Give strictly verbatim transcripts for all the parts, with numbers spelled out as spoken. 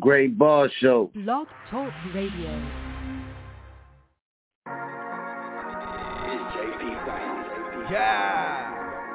Great Bar Show. Blog Talk Radio. Yeah.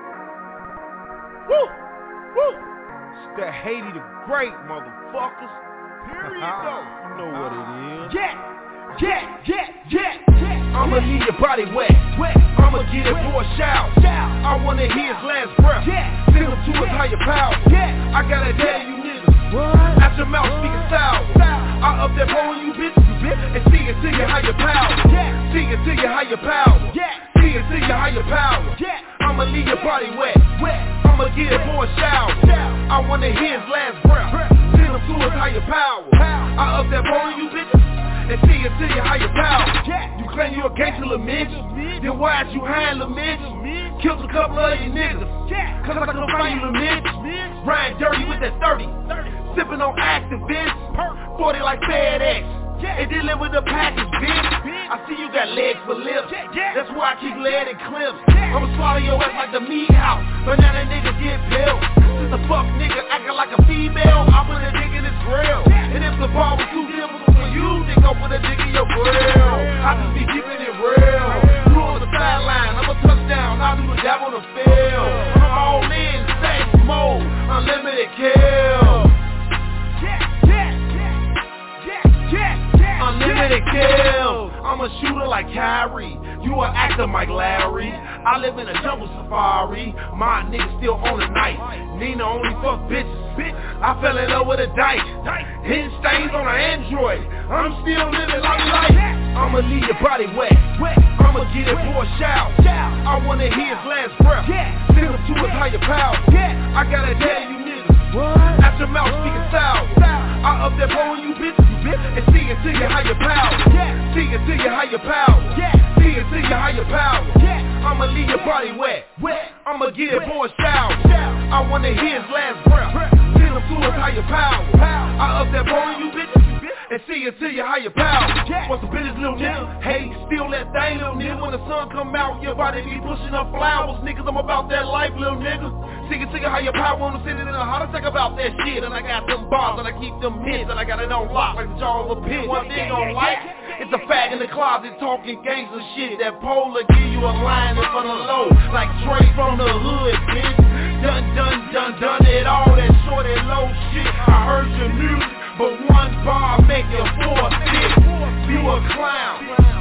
Woo! Woo! It's the Haiti the Great, motherfuckers. Here we go. You know what it is. Yeah! Yeah! Yeah! Yeah! Yeah! I'ma leave your body wet. Wet. I'ma get it for a shout. Shout. I wanna hear his last breath. Yeah. Send him to his higher power. Yeah. I gotta tell you niggas. What? Out your mouth speaking sour. I up that pole you bitches, you bitch, and see it to your higher power. Yeah. See it to your higher power. Yeah. See it to your higher power. Yeah. I'ma leave your body wet. Wet. I'ma get it for a shower. I wanna hear his last breath. Send him to his higher power. I up that pole you bitches, and see it to your higher power. You claim you a gangster, little bitch. Then why is you hiding, little bitch? Killed a couple of you niggas. Cause I couldn't find you, little bitch. Riding dirty with that thirty. Sipping on activists. forty like FedEx. And deliver the package, bitch. I see you got legs for lips. That's why I keep lead and clips. I'ma swallow your ass like the meat house. But now that nigga get built. Since the fuck nigga acting like a female, I put a dick in his grill. And if the ball was too difficult for you, then go put a dick in your grill. I just be keeping it real. You on the sideline, I'm a touchdown. I'll do the dab on the field. I'm all in, same mode, unlimited kill. Unlimited kills. I'm a shooter like Kyrie. You an actor, Mike Lowry. I live in a jungle safari. My nigga still on the night. Nina only fuck bitches. I fell in love with a dyke. Hitting stains on an Android. I'm still living like life. I'ma leave your body wet. I'ma get it for a shout. I wanna hear his last breath. Send him to his higher power. I gotta tell you niggas. Out your mouth speaking sour. I up that pole you bitches, you bitch, and see it to your higher power. See it to your higher power. See it to your higher power. I'ma leave your body wet. I'ma get it for a shower. I wanna hear his last breath. Send him to his higher power. I up that pole you bitches, and see it to your higher power. What's the business, little nigga? Hey, steal that thing, little nigga. When the sun come out, your body be pushing up flowers. Niggas, I'm about that life, little nigga. See it to your higher power. Wanna sit in a heart attack about that shit. And I got them bars, and I keep them hits, and I got it on lock like the jaw of a pit. One thing on like, it's a fag in the closet talking gangster shit. That polar give you a line in front of low, like Trey from the hood, bitch. Done, done, done, done it all. That short and low shit. I heard your music, but one bar make you four six. You a clown,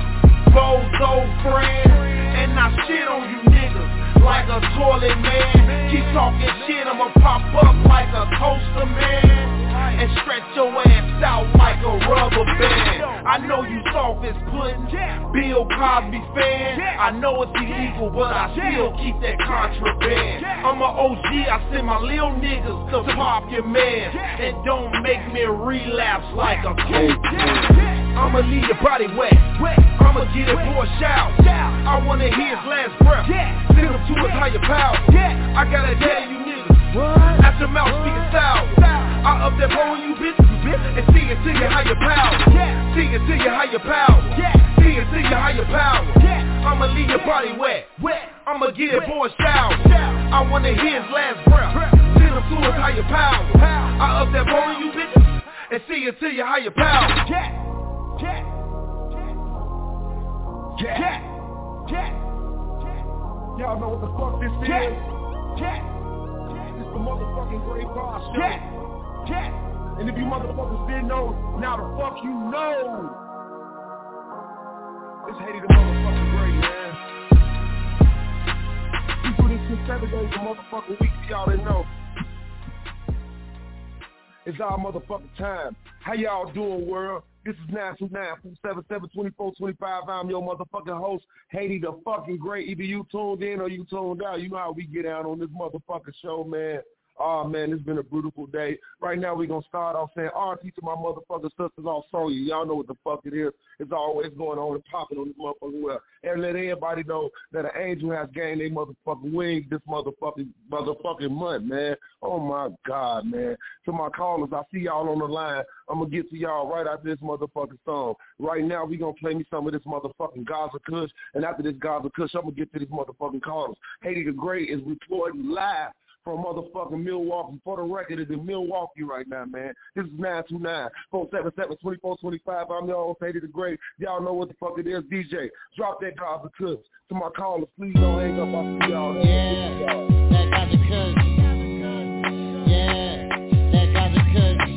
bozo friend, and I shit on you niggas like a toilet man. Keep talking shit, I'ma pop up like a toaster man, and stretch your ass out like a rubber band. I know you soft as pudding, Bill Cosby fan. I know it's illegal, but I still keep that contraband. I'm a O G, I send my little niggas to pop your man, and don't make me relapse like a coke. I'ma leave your body wet. I'ma get it for a shout. I wanna hear his last breath. Send him to his higher power. I gotta tell you niggas. Out your mouth speaking sour. I up that pole you bitches, you bitch, and see it to your higher power. See it to your higher power. See it to your higher power. I'ma leave your body wet. I'ma get it for a shower. I wanna hear his last breath. Send him to his higher power. I up that pole you bitches, and see it to your higher power. Yeah. Yeah. Yeah. Y'all know what the fuck this is? Yeah. It's the motherfucking Great Bar Show. Yeah. Yeah. And if you motherfuckers didn't know, now the fuck you know. It's Haiti the motherfucking Great, man. We do this shit seven days a motherfucking week, y'all didn't know. It's our motherfucking time. How y'all doing, world? This is nine two nine, four seven seven, two four two five. I'm your motherfucking host, Haiti the fucking Great. Either you tuned in or you tuned out. You know how we get out on this motherfucking show, man. Oh, man, it's been a beautiful day. Right now, we're going to start off saying R T to my motherfucking sisters all saw you. Y'all know what the fuck it is. It's always going on and popping on this motherfucking well. And let everybody know that an angel has gained their motherfucking wings this motherfucking motherfucking month, man. Oh, my God, man. To my callers, I see y'all on the line. I'm going to get to y'all right after this motherfucking song. Right now, we're going to play me some of this motherfucking Gaza Kush. And after this Gaza Kush, I'm going to get to these motherfucking callers. Haiti the Great is reporting live from motherfucking Milwaukee. For the record, it's in Milwaukee right now, man. This is nine two nine, four seven seven, two four two five. I'm your host, Eddie the Great. Y'all know what the fuck it is. D J, drop that Gaza Kush. To my callers, please don't hang up. I'll see y'all. Yeah, that Gaza Kush. Yeah, that Gaza Kush.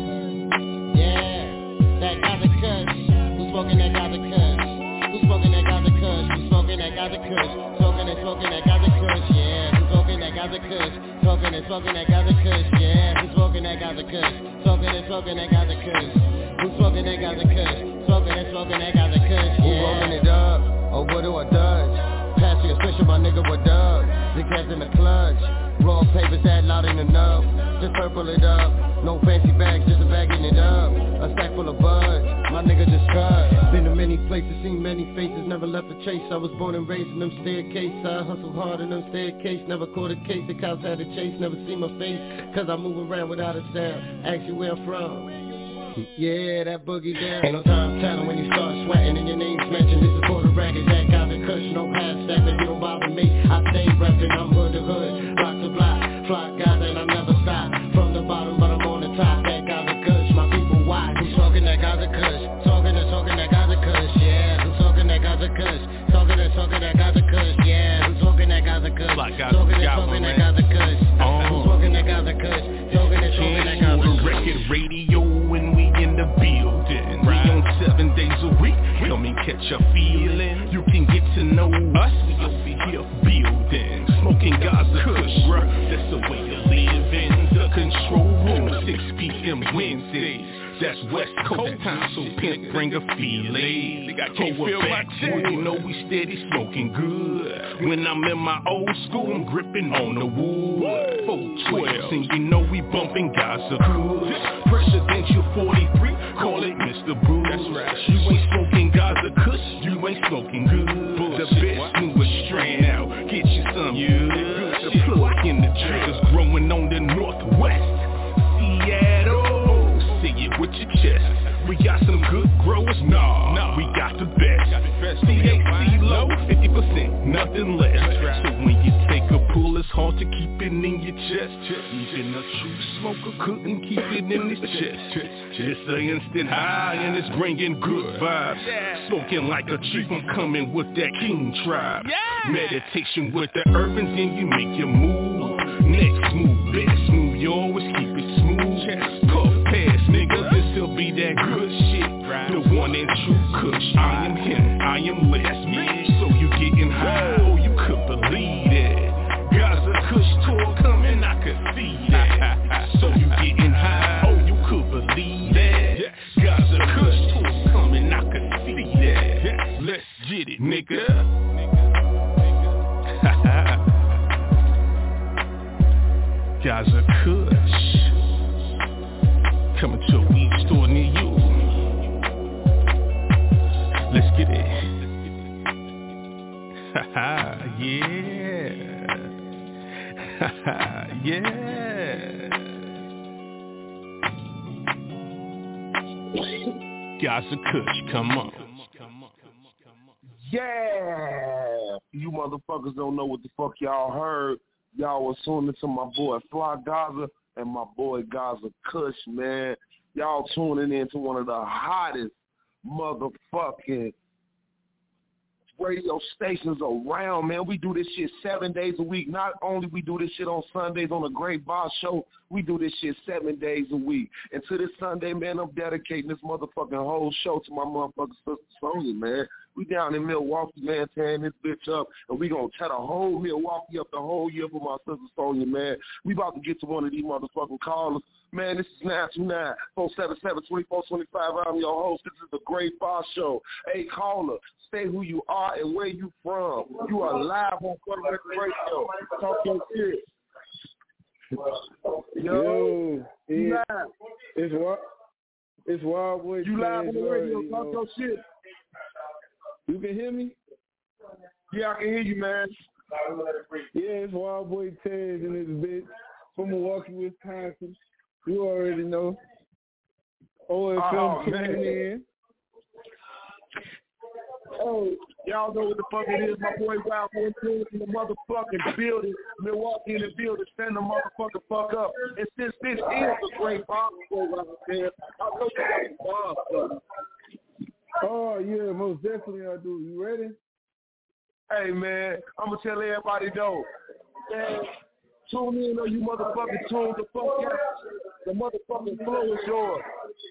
Yeah, that Gaza Kush. Who's smoking that Gaza Kush? Who's smoking that Gaza Kush? Who's smoking that Gaza Kush? Smoking and smoking that Gaza Kush, yeah. Who's smoking that Gaza Kush? Smoking and smoking that Gaza Kush, yeah. Who's smoking that Gaza Kush? Smoking and smoking that Gaza Kush. Who's smoking that Gaza Kush? Smoking and smoking that Gaza Kush, yeah. Who rolling it up? Or what do I dodge? Passing a special, my nigga, what up? The cats in the clutch. Raw papers that loud ain't enough. Just purple it up. No fancy bags, just a bagging it up. A sack full of buds. My nigga just cut. Been to many places, seen many faces. Never left a chase. I was born and raised in them staircases. I hustled hard in them staircases. Never caught a case. The cops had a chase. Never see my face. Cause I move around without a sound. Ask you where I'm from. Yeah, that boogie down. Ain't no time telling when you start sweating and your name's mentioned. This is for the record, that Gaza Kush, no half stepping. You don't bother me, I stay reppin'. I'm hood to hood, block to block, flock Gaza and I never stop. From the bottom, but I'm on the top. That Gaza Kush, my people watch. Who's talking that Gaza Kush? Talking and talking that Gaza Kush, yeah. Who's talking that Gaza Kush? Talking and talking that Gaza Kush, yeah. Who's talking that Gaza Kush? Talking and talking that Gaza Kush. Who's talking that Gaza Kush? Talking and talking that Gaza Kush. Record radio when we in the building. We on seven days a week. Come and catch a feeling. You can get to know us. We over here building. Smoking Gaza Kush. That's the way to live in the control room. six p.m. Wednesdays. That's West Coast time, so pimp bring a feeling. Think I can't feel back you know we steady smoking good. When I'm in my old school, I'm gripping on the wood. four twelve, and you know we bumping Gaza Kush. Presidential forty-three, call it Mister Bruce. That's right. You ain't smoking Gaza Kush, you ain't smoking good. The best newest strain out, get you some good. The plug in the triggers growing on the Northwest. Seattle. With your chest, we got some good growers, nah, nah. We got the best. C H C low, fifty percent, nothing less. Right. So when you take a pull, it's hard to keep it in your chest. Even a true smoker couldn't keep it in his chest. It's an instant high and it's bringing good vibes. Yeah. Smoking like a chief, I'm coming with that king tribe. Yeah. Meditation with the urbans, and you make your move. Next move, best move, you always keep it smooth. Puff pass, nigga, this'll be that good shit. The one and true Kush, I am him, I am less. So you getting high, oh you could believe that. Gaza Kush tour coming, I could see that. So you getting high, oh you could believe that. Gaza Kush tour coming, I could see that. Let's get it, nigga. Gaza Kush coming to a weed store near you. Let's get it. Haha, yeah. Haha, yeah. Gaza Kush, come on. Yeah. You motherfuckers don't know what the fuck y'all heard. Y'all was tuning to my boy Fly Gaza and my boy Gaza Kush, man. Y'all tuning in to one of the hottest motherfucking radio stations around, man. We do this shit seven days a week. Not only we do this shit on Sundays on the Great Boss Show, we do this shit seven days a week. And to this Sunday, man, I'm dedicating this motherfucking whole show to my motherfucking sister Sonya, man. We down in Milwaukee, man, tearing this bitch up, and we gonna tear the whole Milwaukee up the whole year for my sister Sonya, man. We about to get to one of these motherfucking callers. Man, this is nine two nine, four seven seven, two four two five. I'm your host. This is the Great Boss Show. Hey, caller, say who you are and where you from. You are live on For the Record Radio. Talk your shit. Yo, it's, it's, it's Wild Boy. You live on the radio. Talk your shit. You can hear me? Yeah, I can hear you, man. Yeah, it's Wild Boy Tez and this bitch from Milwaukee, Wisconsin. You already know. O F M oh, tuning in. Oh, Y'all know what the fuck it is. My boy Wild Boy King in the motherfucking building. Milwaukee in the building. Stand the motherfucking fuck up. And since this is a great bomb show right there, I know you got some bomb stuff. Oh, yeah, most definitely I do. You ready? Hey, man, I'm going to tell everybody, though. Man, tune in or you motherfucking tune the fuck out. The motherfucking flow is yours.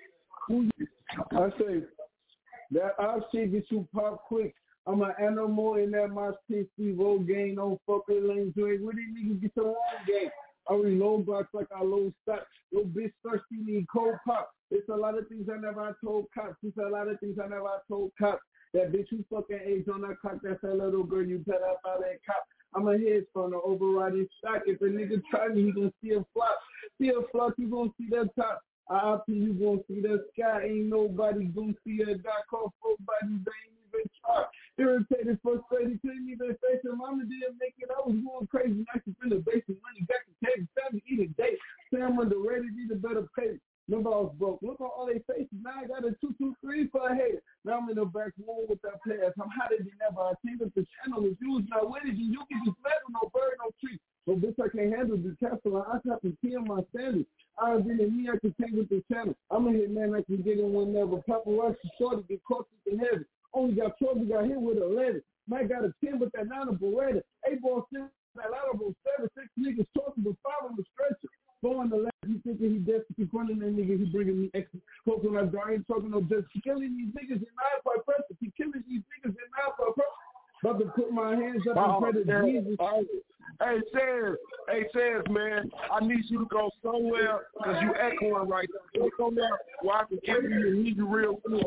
I say, that our shit get you pop quick. I'm an animal in that my sixty roll game. Don't fuck with lanes. You ain't with it, niggas get your own game. I reload box like I load stock. Yo, bitch thirsty, need cold pop. It's a lot of things I never told cops. It's a lot of things I never told cops. That bitch you fucking age on that cock. That's that little girl you pet up out that cop. I'm a head from the overriding stock. If a nigga try me, he gonna see a flop. See a flop, you gonna see that top. I P, you gonna see that sky. Ain't nobody gonna see a dot call four bodies. They ain't even try. Irritated, frustrated, couldn't even face it. Mama didn't make it. I was going crazy. Nice to in the basement. Money back to table. Family eating date. Sam underrated. Need a better pay. Remember I was broke. Look at all they faces. Now I got a two two three for a hater. Now I'm in the back room with that players. I'm hotter than ever. I think that the channel is used. Now what is you? You can just let them, no bird, no tree. So bitch, I can't handle the castle. I have to pee on my standards. I was in me, I can take with the channel. I'm a hit man, I can get in whenever. Paparazzi shorty get caught in heaven. Only got twelve, got hit with eleven. Mike got a ten with that nine of Beretta. Eight ball six, that lot of seven, six niggas talking with five on the stretcher. Going the left, he thinking he desperate, he running that nigga, he bringing me extra. Hoping I ain't talking no just he killing these niggas in nine by pressure. He killing these niggas in nine by pressure. About to put my hands up oh, and pray to Jesus. Hey, Chaz, hey, Chaz, man, I need you to go somewhere because you echoing right now. Go somewhere where I can get you and hear you real good.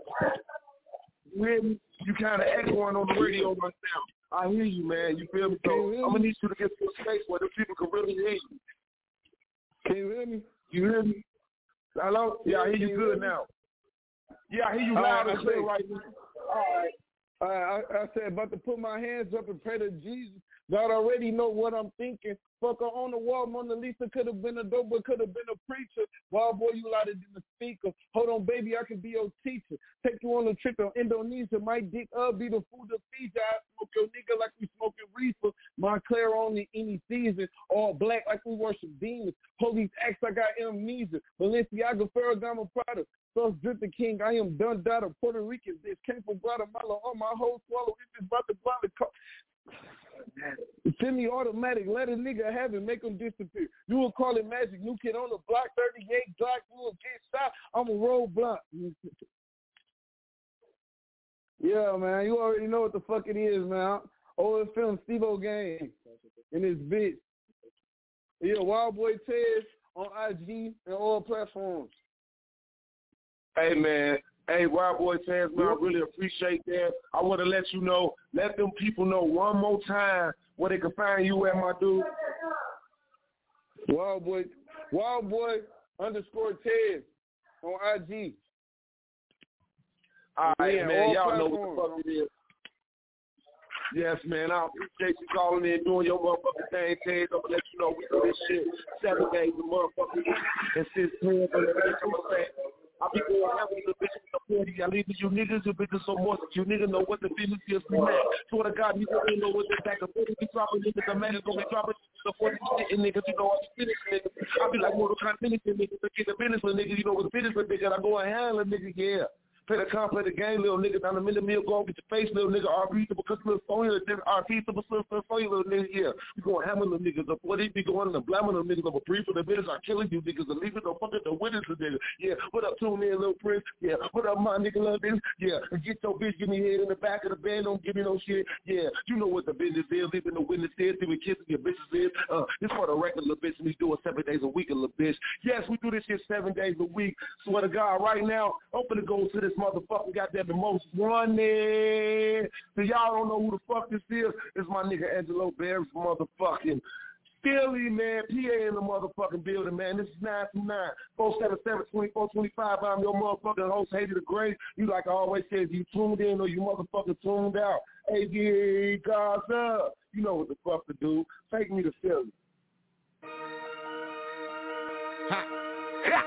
You hear me? You kind of echoing on the radio right now. I hear you, man. You feel me? So I'm going to need you to get to a space where the people can really hear you. Can you hear me? You hear me? Hello? Yeah, I hear you good now. Yeah, I hear you loud and clear right now. All right. Uh, I, I said, about to put my hands up and pray to Jesus. God already know what I'm thinking. Fuck her on the wall. Mona Lisa could have been a dope, but could have been a preacher. Wild boy, you louder than the speaker. Hold on, baby, I could be your teacher. Take you on a trip to Indonesia. My dick up be the food to feed you. I smoke your nigga like we smoking reefer. Montclair only any season. All black like we worship demons. Police acts like I am amnesia. Balenciaga, Ferragamo, Prada. Sauce drip the king, I am done data, Puerto Rican bitch, came from Guatemala, on my whole swallow, if it's about to blow the car. Semi-automatic, let a nigga have it, make him disappear. You will call it magic, new kid on the block, thirty-eight Glock, you will get shot, I'm a roadblock. Yeah, man, you already know what the fuck it is, man. O F M, Steve-O Gang, and his bitch. Yeah, Wild Boy Tez on I G and all platforms. Hey, man. Hey, Wild Boy Taz, man, I really appreciate that. I want to let you know, let them people know one more time where they can find you at, my dude. Wild Boy, Wild Boy underscore Tez on I G. All right, yeah, man, y'all platforms. know what the fuck it is. Yes, man, I appreciate you calling in, doing your motherfucking thing, Taz. I'm going to let you know we do this shit seven days a motherfucking week and six ten for the bitch, I'm saying. I be going out with the bitch with the forty. I leave you niggas, you bitches so much that you niggas know what the business is, man. Swear to God, you don't know what the back of forty be dropping niggas. The man is going to be dropping the forty shit niggas. You know what the finish niggas. I be like Mortal Kombat finishing niggas to get the business with niggas. You know what the business with niggas. I go and handle a nigga, yeah. Play the con, play the game, little nigga. Down the middle meal, go get your face, little nigga. R P, because little phone, R P, super, super, phone, little nigga, yeah. We going hammer them niggas up. What they be going and blaming them niggas up a brief for the business are killing you niggas and leaving the fucking the winners of niggas. Yeah, what up, tune in, little prince? Yeah, what up, my nigga, love this? Yeah, and get your bitch, give me head in the back of the bed, don't give me no shit. Yeah, you know what the business is, leaving the witness is, see what kissing your bitches is. Uh, it's for the regular bitch, and we do it seven days a week, a little bitch. Yes, we do this shit seven days a week. Swear to God, right now, I'm finna go to this motherfucking goddamn the most running. So y'all don't know who the fuck this is. It's my nigga Angelo Bears motherfucking Philly, man. P A in the motherfucking building, man. This is nine two nine, four seven seven, two four two five. I'm your motherfucking host, Haiti the Great. You like I always say, if you tuned in or you motherfucking tuned out. A D A Gaza. You know what the fuck to do. Take me to Philly. Ha. Ha.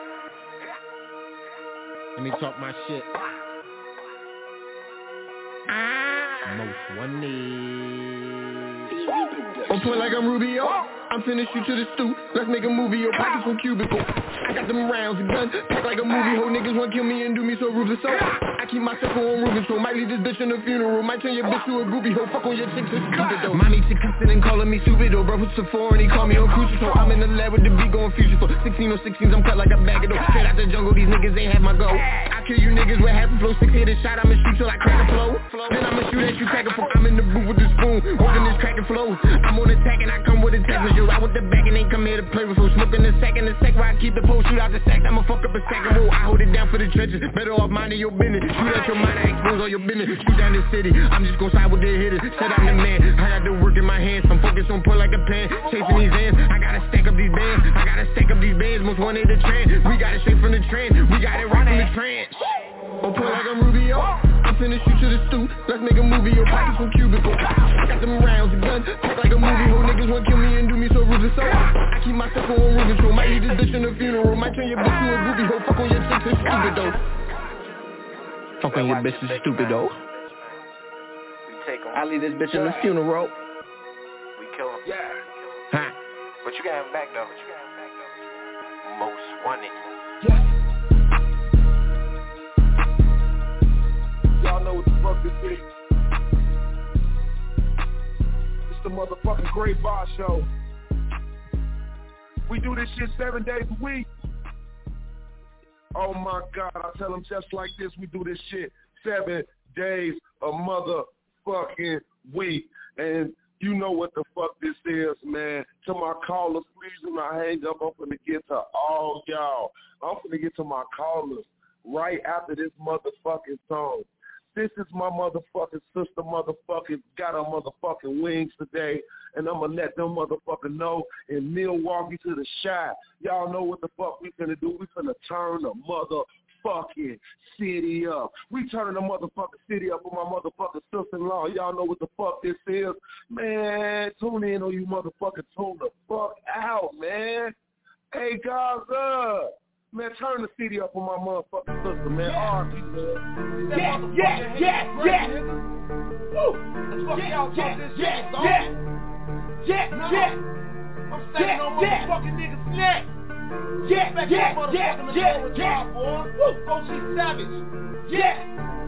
Let me talk my shit. Most wanted. On point like I'm Rubio, I'm finna shoot to the stoop. Let's make a movie, your pockets from cubicle. I got them rounds and guns, packed like a movie. Ho niggas want kill me and do me so ruthless. So I keep my circle on Rubens. So might leave this bitch in the funeral. Might turn your bitch to a groupie. Ho fuck on your chicks, it's stupid though. Mommy chick cussing and calling me stupid though. Bro, who's the four and he call me on crucial. So I'm in the lab with the beat going future. So sixteen on sixteens, I'm cut like a bag of dough. Straight out the jungle, these niggas ain't have my go. I kill you niggas with half a flow. Six hit a shot, I'ma shoot till I crack a flow. Then I'ma shoot at you crack a flow. I'm in the booth with the spoon, holding this cracking flow. I'm on attack and I come with a text. You out with the back and ain't come here to play with. So smoking the sack in the sack where I keep the pole. Shoot out the sack, I'ma fuck up a second roll. I hold it down for the trenches. Better off minding your business. Shoot at your mind, I expose all your business. Shoot down the city, I'm just gon' side with the hitters. Said I'm the man, I got the work in my hands. I'm focused on point like a pen. Chasing these ends, I gotta stack up these bands. I gotta stack up these bands, most wanted the trend. We got it straight from the trend, we got it right from the trend. On point like I'm Rubio, I'm finna shoot to the stoop. Let's make a movie, your pockets from cubicle. I got them rounds and guns, packed like a movie. Ho niggas want kill me and do me so ruthless. So I keep my circle on Rubens. So might leave this bitch in the funeral. Might turn your bitch to a groupie. Ho fuck on your chicks, it's stupid though. Fuck on your bitch, it's stupid though. I leave this bitch in the funeral. We kill him. Yeah. Huh. But you got him back though. But you got him back though. Most wanted. Yeah. Y'all know what the fuck this is. It's the motherfucking Great Bar Show. We do this shit seven days a week. Oh my God, I tell them just like this, we do this shit seven days a motherfucking week. And you know what the fuck this is, man. To my callers, please do not hang up. I'm finna get to all y'all. I'm finna get to my callers right after this motherfucking song. This is my motherfucking sister motherfucking got her motherfucking wings today, and I'm going to let them motherfucking know in Milwaukee to the Chi. Y'all know what the fuck we finna do. We finna turn the motherfucking city up. We turning the motherfucking city up with my motherfucking sister-in-law. Y'all know what the fuck this is. Man, tune in or you motherfucking tune the fuck out, man. Hey, Gaza. Man, turn the city up on my motherfucking sister, man. Yeah. R P, man. Yeah, yeah, yeah, yeah. Woo. Yeah, yeah, yeah, yeah. Yeah, yeah. I'm standing on motherfucking niggas' neck. Yeah, yeah, yeah, yeah, yeah. Woo. O G Savage. Yeah.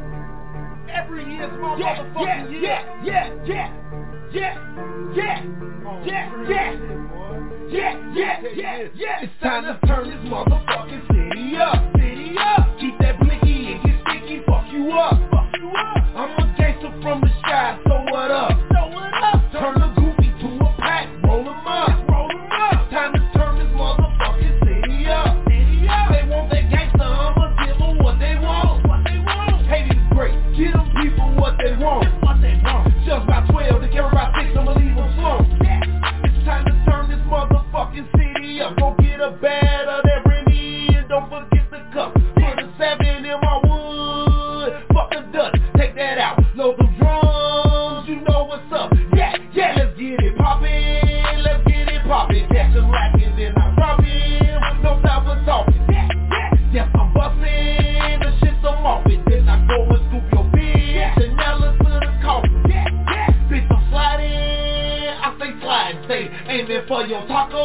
Every year's my motherfucking year. Yeah, yeah, yeah, yeah, yeah, yeah, yeah. Yeah, yeah, yeah, yeah. It's time to turn this motherfucking city up, city up. Keep that blicky and get sticky, fuck you up, fuck you up. I'm a gangster from the Chi, so what up? So what up? Turn the goofy to a pack, roll 'em up, roll 'em up. Time to turn this motherfucking city up, city up. They want that gangster, I'ma give 'em what they want, what they want. Hate is great, give them people what they want, what they want. Just about twelve, to carry about six, I'ma leave them slow. It's time to turn this motherfucking city up. Go get a bad of that Remy and don't forget the cup. Put a seven in my wood. Fuck the dust, take that out. Load them drums, you know what's up. Yeah, yeah, let's get it poppin', let's get it poppin'. Catch them lacking, then I drop him. No time for talking. Yeah, yeah, yes, I'm bustin', the shit's I'm off it. Then I go and scoop your bitch and nail her to the coffin. Yeah, yeah, bitch, I'm sliding, I say slide, say aiming for your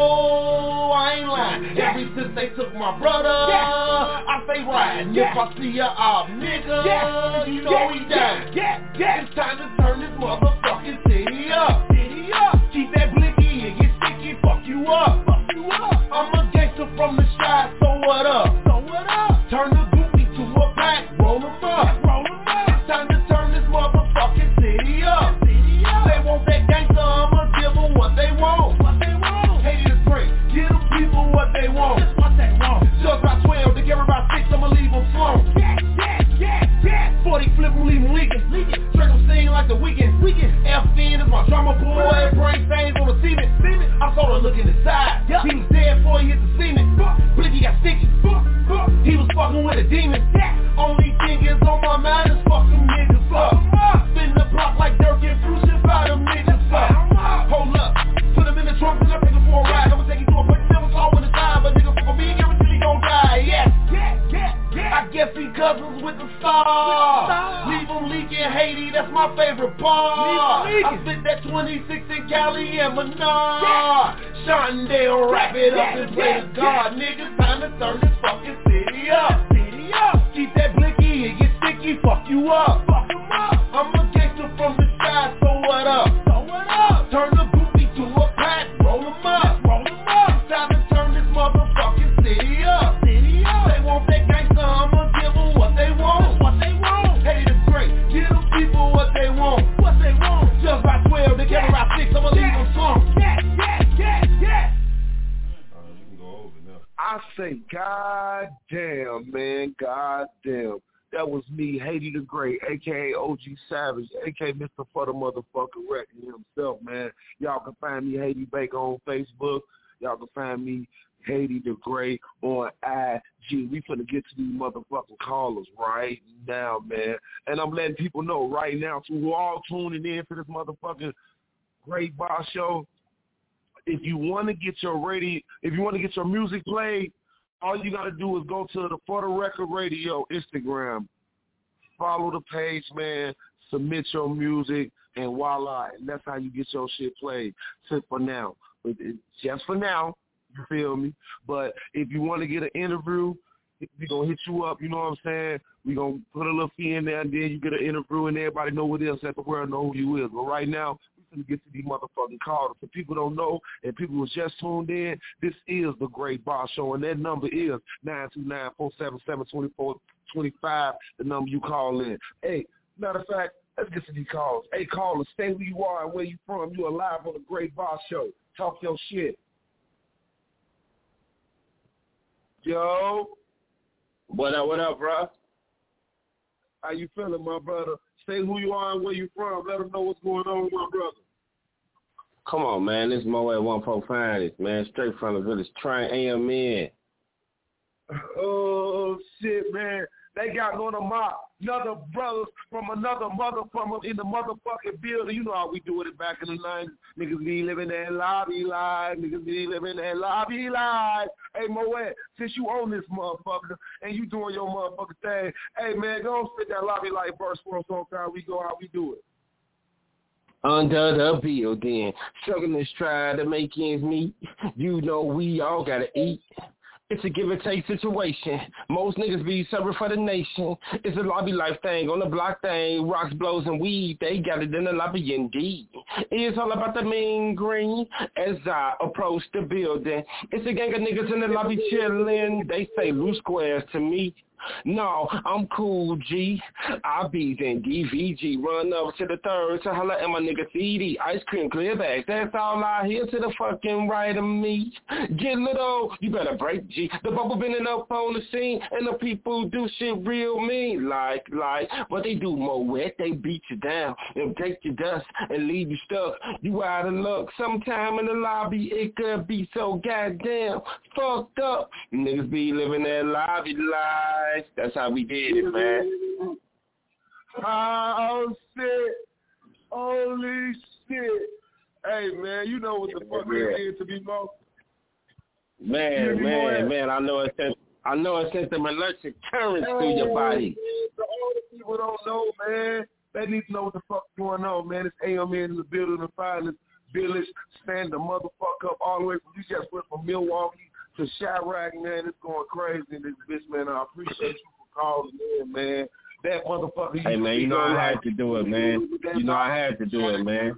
taco, I ain't lying. Yeah. Ever since they took my brother, yeah. I say riding. Yeah. If I see a odd nigga, yeah. you know yeah. he died. Yeah. Yeah. It's time to turn this motherfucking city up, city up. Keep that blicky and get sticky, fuck you up, fuck you up. I'm a gangster from the Chi, so what up? So what up? Turn the goofy to a pack, roll 'em up, roll 'em up. It's time to turn this motherfucking city up, city up. They want that gangster, I'ma give 'em what they want, what they want. Hate is great, give them people what they want, just what they want. Just about twelve, to carry about six, I'ma leave them slow. Yeah, yeah, yeah, yeah. forty flip 'em, leave 'em leaking, leaking. Drink 'em sing like the weekend, weekend. F N is my drummer boy, brain stains on the cement, cement. I saw her looking inside, yeah. He was dead before he hit the cement. Blicky got sticky, he was fucking with a demon. Yeah. Only thing is on my mind is fuck them niggas up. Spin the block like Dirk and Bruce and buy them niggas up. Hold up, put them in the trunk and I'm taking for a ride. I'ma take you to a place never saw when it's time, but nigga fuck with me, guarantee he gon' die. Yeah, yeah, yeah, yeah. I guess he cousins with the stars. Leave them leaking Haiti, that's my favorite part. I spit that twenty-six in Cali and Menard. Shondale, wrap it up and play the God. Niggas, time to turn this fucking city up. City up. Keep that blicky, it get sticky, fuck you up. Fuck him up. I'm a gangster from the side, so what up? So what up? Turn the booty to a pack, roll 'em up. Roll 'em up. Time to turn this motherfucking city up. City up. They want that gangster, I'ma give them what they want. What they want. Hey, the great, give them people what they want. What they want. Just by twelve, they get around six, I'ma leave them some. Yeah, yeah, yeah, yeah. I say, God damn, man, God damn. That was me, Haiti the Great, a k a. O G Savage, a k a. Mister For the Motherfucker Record himself, man. Y'all can find me, Haiti Baker, on Facebook. Y'all can find me, Haiti the Great, on I G. We finna get to these motherfucking callers right now, man. And I'm letting people know right now, so we're all tuning in for this motherfucking Great Boss Show. If you want to get your radio, if you want to get your music played, all you got to do is go to the For the Record Radio Instagram, follow the page, man, submit your music, and voila, and that's how you get your shit played. So for now, but it, just for now, you feel me? But if you want to get an interview, we're going to hit you up, you know what I'm saying? We're going to put a little fee in there, and then you get an interview, and everybody know what it is, let the world know who you is. But right now, to get to these motherfucking calls. If people don't know and people was just tuned in, this is the Great Boss Show, and that number is nine two nine, four seven seven, two four two five, the number you call in. Hey, matter of fact, let's get to these calls. Hey, callers, stay where you are and where you from. You are live on the Great Boss Show. Talk your shit. Yo. What up, what up, bro? How you feeling, my brother? Say who you are and where you from. Let them know what's going on with my brother. Come on, man. This is Mo at one point five, man. Straight from the village. Trying A M in. Oh, shit, man. They got one of my another brothers from another mother from in the motherfucking building. You know how we do it back in the nineties. Niggas be living that lobby life. Niggas be living that lobby life. Hey, Moet, since you own this motherfucker and you doing your motherfucking thing, hey, man, go spit that lobby life verse for us on time. We go how we do it. Under the building, struggling to try to make ends meet. You know we all gotta eat. It's a give and take situation. Most niggas be serving for the nation. It's a lobby life thing on the block thing. Rocks, blows, and weed. They got it in the lobby indeed. It's all about the mean green as I approach the building. It's a gang of niggas in the lobby chilling. They say loose squares to me. No, I'm cool, G. I be then D V G. Run up to the third to holla at my nigga C D. Ice cream, clear bags. That's all I hear to the fucking right of me. Get little, you better break, G. The bubble bending up on the scene, and the people do shit real mean. Like, like, what they do more wet, they beat you down and take your dust and leave you stuck. You out of luck. Sometime in the lobby, it could be so goddamn fucked up. Niggas be living that lobby life. That's how we did it, man. Oh, shit. Holy shit. Hey, man, you know what the fuck it is to be Mo? Man, man, man, I know it sent, I know it sent them electric currents hey, through your body. Man, the older people don't know, man. They need to know what the fuck's going on, man. It's A M in the building to find this village, stand the motherfucker up all the way from, you just went from Milwaukee to Chirac, man. It's going crazy in this bitch, man. I appreciate you for calling in, man. That motherfucker. Hey, man, you know I had to do it, man. You know I had to do it, man.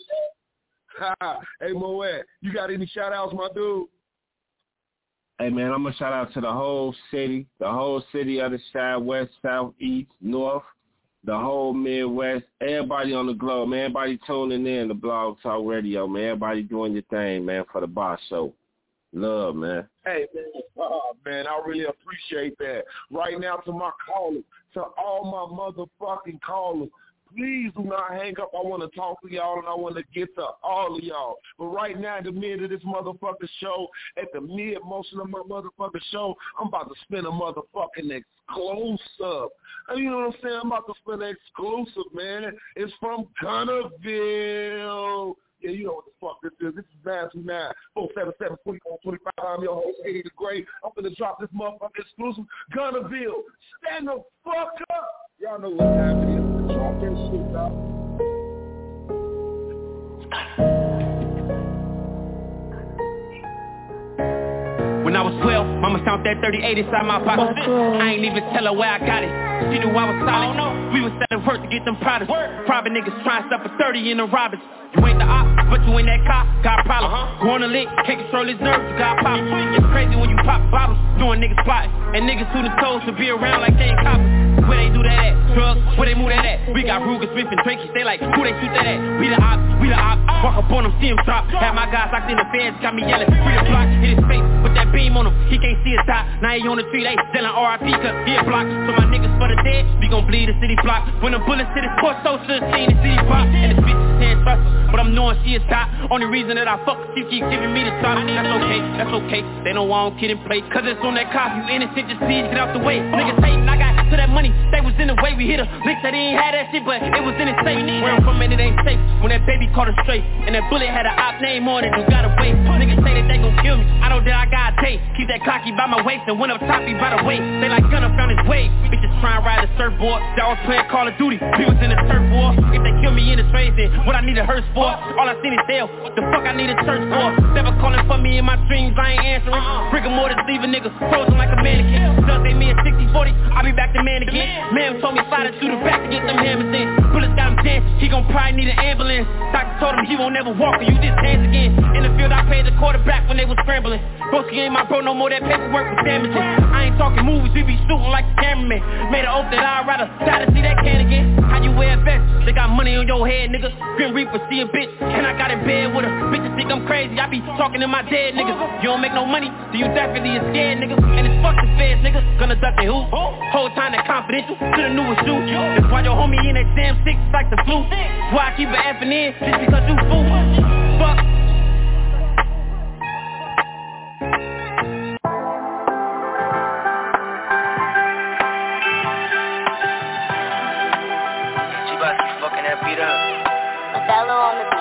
Hey, Moet, you got any shout-outs, my dude? Hey, man, I'm going to shout out to the whole city, the whole city of the Southwest, Southeast, North, the whole Midwest, everybody on the globe, man. Everybody tuning in to Blog Talk Radio, man. Everybody doing your thing, man, for the Boss Show. Love, man. Hey, man, oh, man, I really appreciate that. Right now to my callers, to all my motherfucking callers, please do not hang up. I want to talk to y'all, and I want to get to all of y'all. But right now, in the mid of this motherfucking show, at the mid-motion of my motherfucking show, I'm about to spin a motherfucking exclusive. You know what I'm saying? I'm about to spin an exclusive, man. It's from Gunnerville. Yeah, you know what the fuck this is. This is nine two nine, four seven seven, two four two five. I'm your host, Eddie the Great. I'm finna drop this motherfucker exclusive. Gunnerville, stand the fuck up. Y'all know what time it is. Drop that shit, dog. When I was twelve, mama found that thirty-eight inside my pocket. I ain't even tell her where I got it. She knew I was solid. We was selling work to get them products. Private niggas trying stuff for thirty in the robbers. You ain't the op, but you ain't that cop, got a problem. Uh-huh. Going to lick, can't control his nerves, you got pop. It's crazy when you pop bottles, doing niggas plotting. And niggas who the toes to be around like they ain't coppers. Where they do that at? Drugs, where they move that at? We got Ruger, Smith, and Drakey, they like, who they shoot that at? We the ops, we the ops, walk up on them, see him drop. Had my guys locked in the feds, got me yelling, free the block, hit his face, with that beam on him, he can't see his dot. Now he on the tree, they selling R I P cause he a block. So my niggas for the dead, we gon' bleed the city block. When the bullets hit his torso, should've seen the city pop. And the bitch is saying trust, but I'm knowing she is top. Only reason that I fuck, she keep giving me the top. That's okay, that's okay, they know I don't kid and play. Cause it's on that cop, you innocent, just please get out the way. Niggas hating, I got to that money, they was in the way. We hit her, Lick said he ain't had that shit, but it was in his safe. Where I'm from and it ain't safe, when that baby caught her straight. And that bullet had an op name on it, you gotta wait. Niggas say that they gon' kill me, I know that I got a tape. Keep that cocky by my waist and went up top, he by the waist. They like Gunner found his way, bitches try and ride the surfboard. Y'all was playing Call of Duty, we was in the turf war. If they kill me in the trades, then what I need a hearse for? All I seen is hell, what the fuck I need a church for? Never calling for me in my dreams, I ain't answering. Rigor mortis leave a nigga frozen like a mannequin. Does they me a sixty forty, I'll be back to man again. Man told me slide it through the back to get them hammers in. Bullets got him dancing, he gon' probably need an ambulance. Doctor told him he won't never walk or you just dance again. In the field I paid the quarterback when they was scrambling. Broski ain't my bro no more, that paperwork was damaging. I ain't talking movies, we be shooting like the cameraman. Made an oath that I'd rather die to see that can again. How you wear a vest? They got money on your head, nigga. Grim Reaper, see a bitch, and I got in bed with her. Bitches think I'm crazy, I be talking to my dead niggas. You don't make no money, so you definitely a scared nigga. And it's fuck the feds, nigga. Gonna duck and who? Whole time that confidential, shoulda knew it's you. That's why your homie in that damn six like the flu. That's why I keep an effing in, just because you fool. Fuck. She about to be fucking that beat up. Othello on the beat.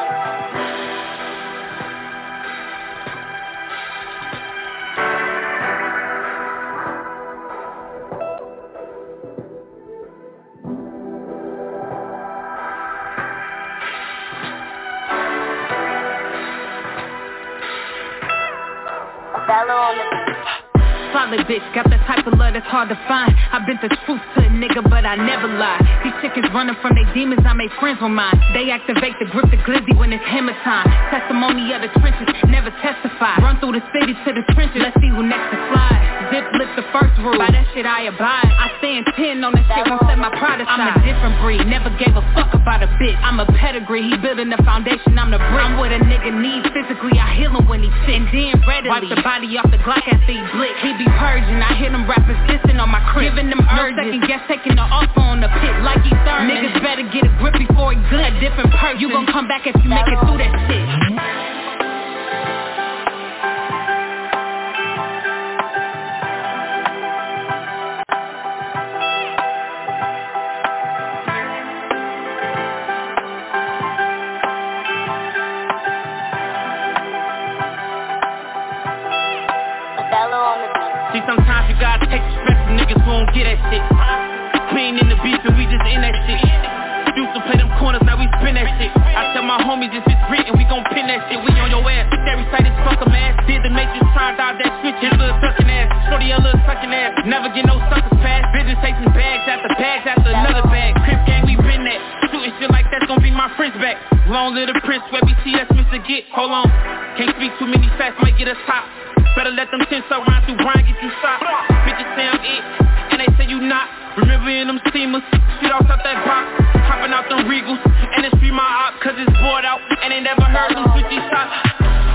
Othello on the beat. Solid bitch, got the type of love that's hard to find. I've been the truth to a nigga, but I never lie. These chickens running from their demons, I made friends with mine. They activate the grip, the glizzy when it's hammer time. Testimony of the trenches, never testify. Run through the city to the trenches, let's see who next to slide. Zip lift the first rule, by that shit I abide. I stand ten on that shit, won't set my pride aside. I'm a different breed, never gave a fuck about a bitch. I'm a pedigree, he building the foundation, I'm the brick. I'm what a nigga needs physically, I heal him when he sick. And then readily wipe the body off the Glock after he blick. He be purging, I hear them rappers dissing on my crib. Giving them urges, no second guess, taking the offer on the pit like he third. Niggas better get a grip before he good. A different person, you gon' come back if you make it through that shit. See, sometimes you gotta take the stress from niggas who don't get that shit. We ain't in the beef and we just in that shit. Used to play them corners, now we spin that shit. I tell my homies this is written, we gon' pin that shit. We on your ass, every side is fuck a man. Did the matrix try to dodge that switch, his little sucking ass. Shorty a little sucking ass, never get no suckers pass. Business chasing bags after bags after another bag. Crip gang, we been that. Shooting shit like that's gon' be my friends back. Long little prince, where we see us Mister Get. Hold on, can't speak too many facts, might get us top. Better let them tents around through grind, get you shot. Bitches say I'm it, and they say you not. Remember in them steamers, shit off out that box. Hopping out them Regals, and it's free my op, cause it's bored out, and they never heard them switchy shots.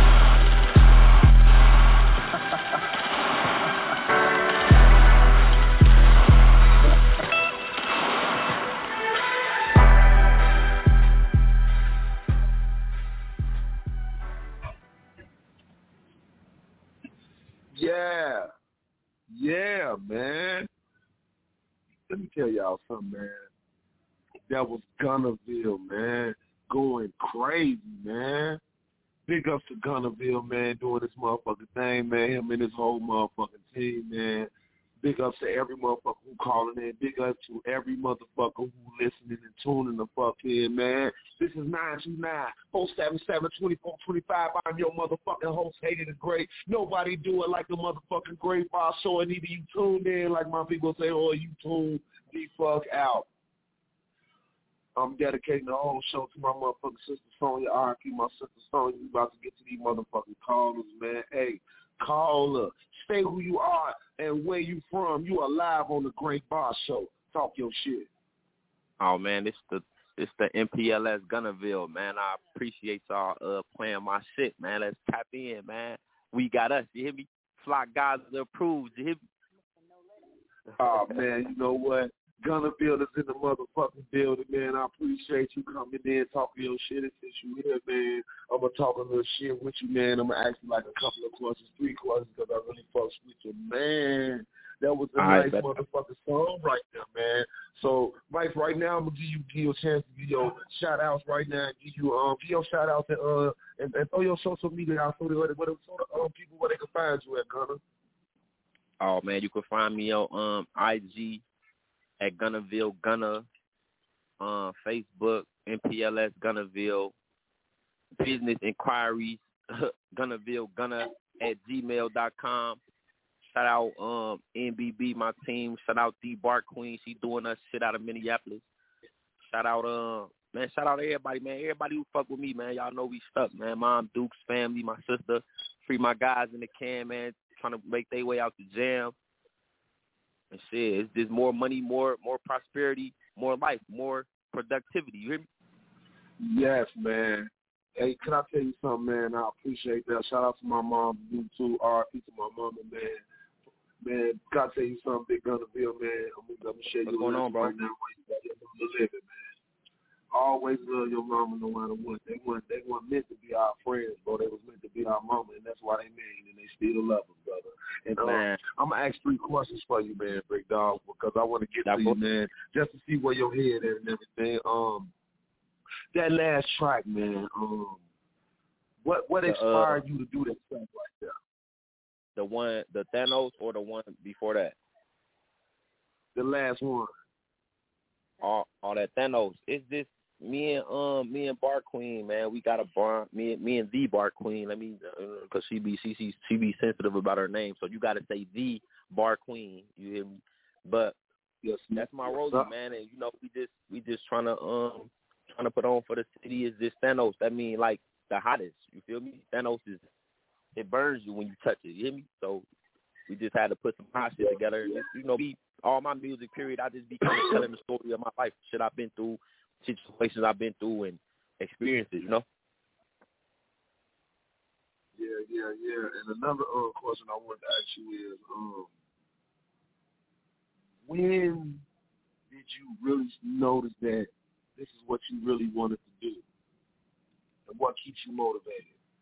Yeah. Yeah, man. Let me tell y'all something, man. That was Gunnerville, man. going crazy, man. Big ups to Gunnerville, man, doing this motherfucking thing, man. Him and his whole motherfucking team, man. Big ups to every motherfucker who calling in. Big ups to every motherfucker who listening and tuning the fuck in, man. This is nine two nine, four seven seven, two four two five. I'm your motherfucking host, Hated the Great. Nobody do it like the motherfucking Great Bar Show, and either you tuned in, like my people say, or you tuned the fuck out. I'm dedicating the whole show to my motherfucking sister Sonya. R I P my sister Sonya. We about to get to these motherfucking callers, man. Hey, call up. Stay who you are and where you from. You are live on the Great Bar Show. Talk your shit. Oh man, it's the it's the M P L S Gunnerville, man. I appreciate y'all uh playing my shit, man. Let's tap in, man. We got us. You hear me? Flock guys approved. You hear me? Oh man, you know what? Gunnerville is in the motherfucking building, man. I appreciate you coming in, talking your shit. And since you here, man, I'm going to talk a little shit with you, man. I'm going to ask you like a couple of questions, three questions, because I really fucks with you, man. That was a All nice right, motherfucking song right there, man. So, Mike, right now, I'm going to give you, give you a chance to give your shout-outs right now. Give you um, give your shout-outs and, uh, and, and throw your social media out so that where, so the um, people where they can find you at, Gunner. Oh, man, you can find me on um, I G at Gunnerville Gunner, uh, Facebook, M P L S Gunnerville, business inquiries, Gunnerville Gunner at gmail dot com. Shout out um, N B B, my team. Shout out D Bar Queen. She doing us shit out of Minneapolis. Shout out, uh, man, shout out to everybody, man. Everybody who fuck with me, man. Y'all know we stuck, man. Mom, Duke's family, my sister, free my guys in the can, man, trying to make their way out the jam. And shit, it's just more money, more more prosperity, more life, more productivity. You hear me? Yes, man. Hey, can I tell you something, man? I appreciate that. Shout out to my mom, you too. R I P to my mama, man. Man, gotta tell you something, Big Gunnerville, man. I'm gonna, I'm gonna share What's your going on, bro? right now. Living, man. Always love your mama no matter what. They weren't they weren't meant to be our friends, bro. They was meant to be our mama, and that's why they married, and they still love us, brother. And um, I'm gonna ask three questions for you, man, Big Dog, because I want to get that to you, man, just to see where your head is and everything. Um, that last track, man. Um, what what inspired uh, you to do that track right there? The one, the Thanos, or the one before that? The last one. All, all that Thanos. It's just me and um me and Bar Queen, man. We got a bar. Me and me and the Bar Queen. Let me, because she be she, she she be sensitive about her name, so you got to say the Bar Queen. You hear me? But yes, that's my role, man. And you know, we just we just trying to um trying to put on for the city is this Thanos. That mean like the hottest. You feel me? Thanos is, it burns you when you touch it. You hear me? So we just had to put some hot shit together. And just, you know, be all my music period. I just be kind of telling the story of my life, shit I've been through, situations I've been through, and experiences. You know. Yeah, yeah, yeah. And another uh, question I wanted to ask you is, um, when did you really notice that this is what you really wanted to do, and what keeps you motivated?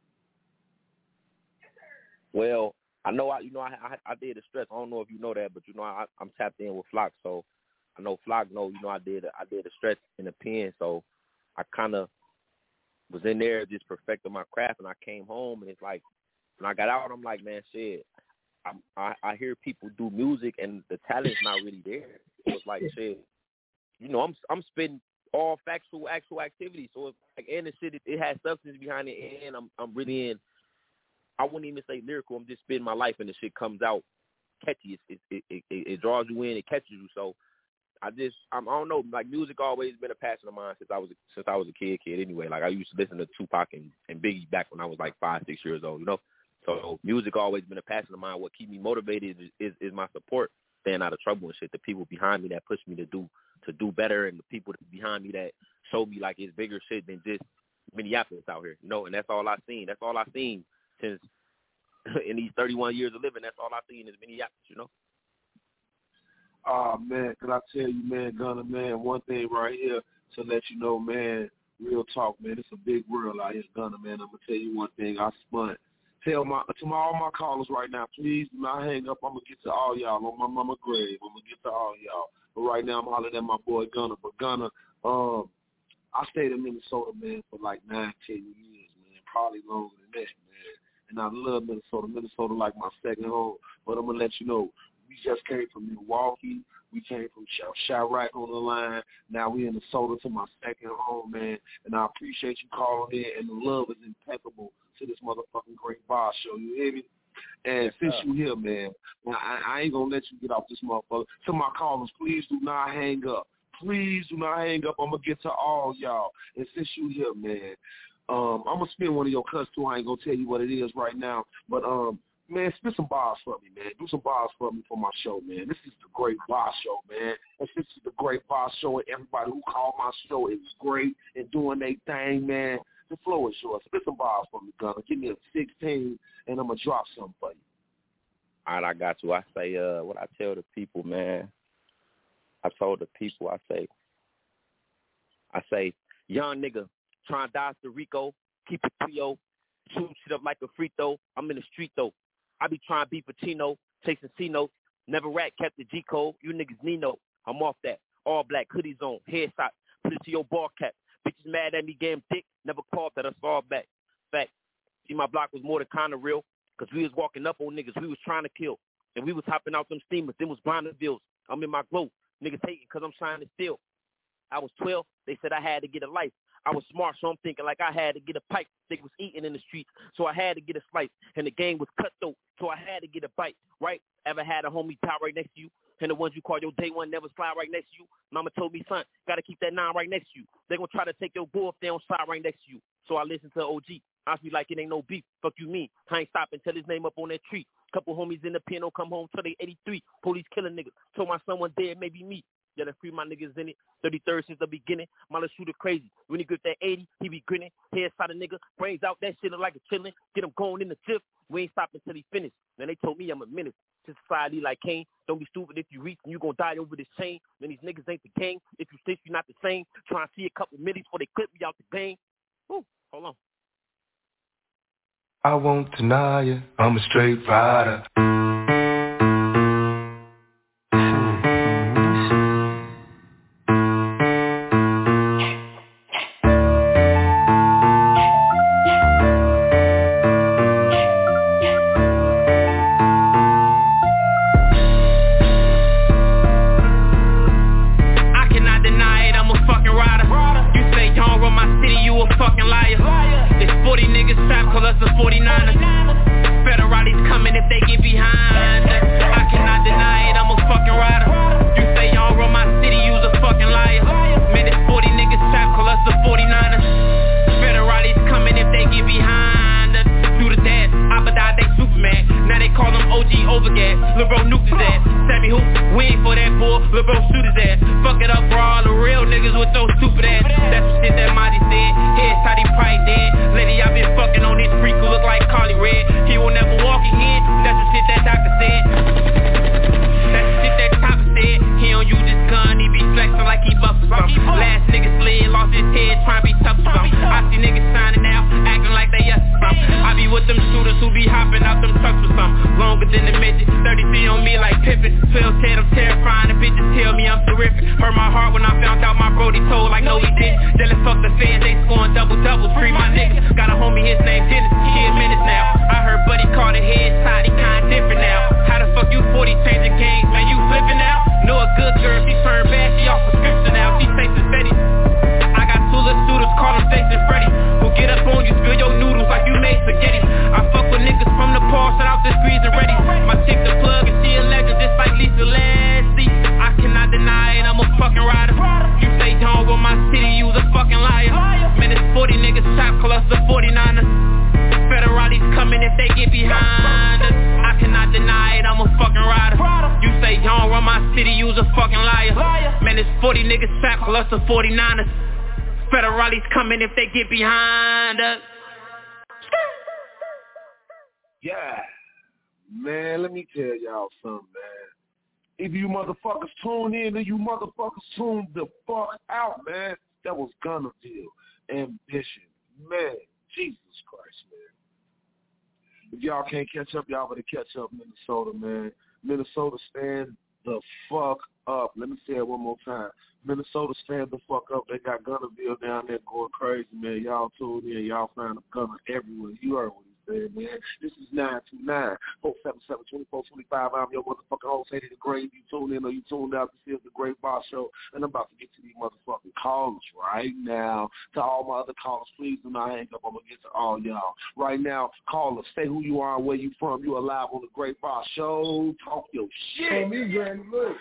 Well, I know I, you know, I, I, I did a stretch. I don't know if you know that, but you know, I, I'm tapped in with Flock, so I know Flock know. You know, I did, I did a stretch in the pen, so I kind of was in there just perfecting my craft, and I came home, and it's like when I got out, I'm like, man, shit. I'm, I I hear people do music, and the talent's not really there. So it's like, shit. You know, I'm I'm spitting all factual, actual activity. So it's like, and the shit, it, it has substance behind it, and I'm I'm really in. I wouldn't even say lyrical. I'm just spitting my life, and the shit comes out catchy. It it it, it, it draws you in. It catches you. So I just I'm, I don't know. Like, music always been a passion of mine since I was since I was a kid. Kid anyway. Like, I used to listen to Tupac and, and Biggie back when I was like five, six years old. You know. So music always been a passion of mine. What keep me motivated is, is is my support, staying out of trouble and shit. The people behind me that push me to do to do better, and the people behind me that show me like it's bigger shit than just Minneapolis out here. You know. And that's all I seen. That's all I seen. Since in these thirty-one years of living, that's all I've seen is Minneapolis, you know? Oh, man, can I tell you, man, Gunner, man, one thing right here to let you know, man, real talk, man, it's a big world out here, Gunner, man. I'm going to tell you one thing. I spun. Tell my, to my, all my callers right now, please do not hang up. I'm going to get to all y'all on my mama grave. I'm going to get to all y'all. But right now I'm hollering at my boy Gunner. But Gunner, um, I stayed in Minnesota, man, for like nine, ten years, man, probably longer than that, man. And I love Minnesota. Minnesota like my second home. But I'm going to let you know, we just came from Milwaukee. We came from Chirac on the line. Now we in Minnesota to my second home, man. And I appreciate you calling in. And the love is impeccable to this motherfucking great bar show. You hear me? And since you here, man, I, I ain't going to let you get off this motherfucker. To my callers, please do not hang up. Please do not hang up. I'm going to get to all y'all. And since you here, man, um, I'm going to spin one of your cuts, too. I ain't going to tell you what it is right now. But, um, man, spit some bars for me, man. Do some bars for me for my show, man. This is the Great Bar Show, man. And this is the Great Bar Show, and everybody who called my show is great and doing their thing, man. The floor is yours. Spit some bars for me, Gunner. Give me a sixteen, and I'm going to drop something for you. All right, I got you. I say, uh, what I tell the people, man, I told the people, I say, I say, young nigga, trying to dodge the Rico, keep it trio, shoot shit up like a free throw. I'm in the street, though. I be trying to be Pacino, chasing C-notes. Never rat, kept the G-code. You niggas Nino. I'm off that. All black, hoodies on, headshot. Put it to your ball cap. Bitches mad at me, game dick. Never called that, I saw back. Fact. See, my block was more than kind of real. Because we was walking up on niggas we was trying to kill. And we was hopping out them steamers. Them was Bonneville's. I'm in my glow. Niggas hating because I'm shining still. I was twelve. They said I had to get a life. I was smart, so I'm thinking like I had to get a pipe. They was eating in the streets, so I had to get a slice. And the game was cutthroat, so I had to get a bite, right? Ever had a homie die right next to you? And the ones you call your day one never slide right next to you? Mama told me, son, got to keep that nine right next to you. They going to try to take your bull if they don't slide right next to you. So I listen to O G. I be like, it ain't no beef. Fuck you mean? I ain't stopping till his name up on that tree. Couple homies in the piano come home till they eighty-three. Police killing niggas. Told my son one day it may be me. Yeah, they free my niggas in it. thirty-third since the beginning. My little shooter crazy. When he grip that eighty, he be grinning. Headside a nigga. Brains out that shit look like a chillin'. Get him going in the tip. We ain't stopping till he finished. Then they told me I'm a menace. To society like Kane. Don't be stupid if you reach and you gon' die over this chain. Then these niggas ain't the king. If you think you not the same. Try and see a couple minutes before they clip me out the game. Woo, hold on. I won't deny it. I'm a straight rider. forty-niners. Federales coming if they get behind us. Yeah. Man, let me tell y'all something, man. If you motherfuckers tune in and you motherfuckers tune the fuck out, man, that was Gunnerville. Ambition. Man, Jesus Christ, man. If y'all can't catch up, y'all better catch up, Minnesota, man. Minnesota, stand the fuck up. Let me say it one more time. Minnesota, stand the fuck up. They got Gunnerville down there going crazy, man. Y'all tuned in. Y'all find a gunner everywhere. You heard what he said, man. This is nine two nine, four seven seven, two four two five. I'm your motherfucking host, Eddie the Great. You tuned in or you tuned out. This is the Great Boss Show. And I'm about to get to these motherfucking callers right now. To all my other callers, please do not hang up. I'm going to get to all y'all. Right now, callers, say who you are and where you from. You are live on the Great Boss Show. Talk your shit. Oh, me, Granny, look.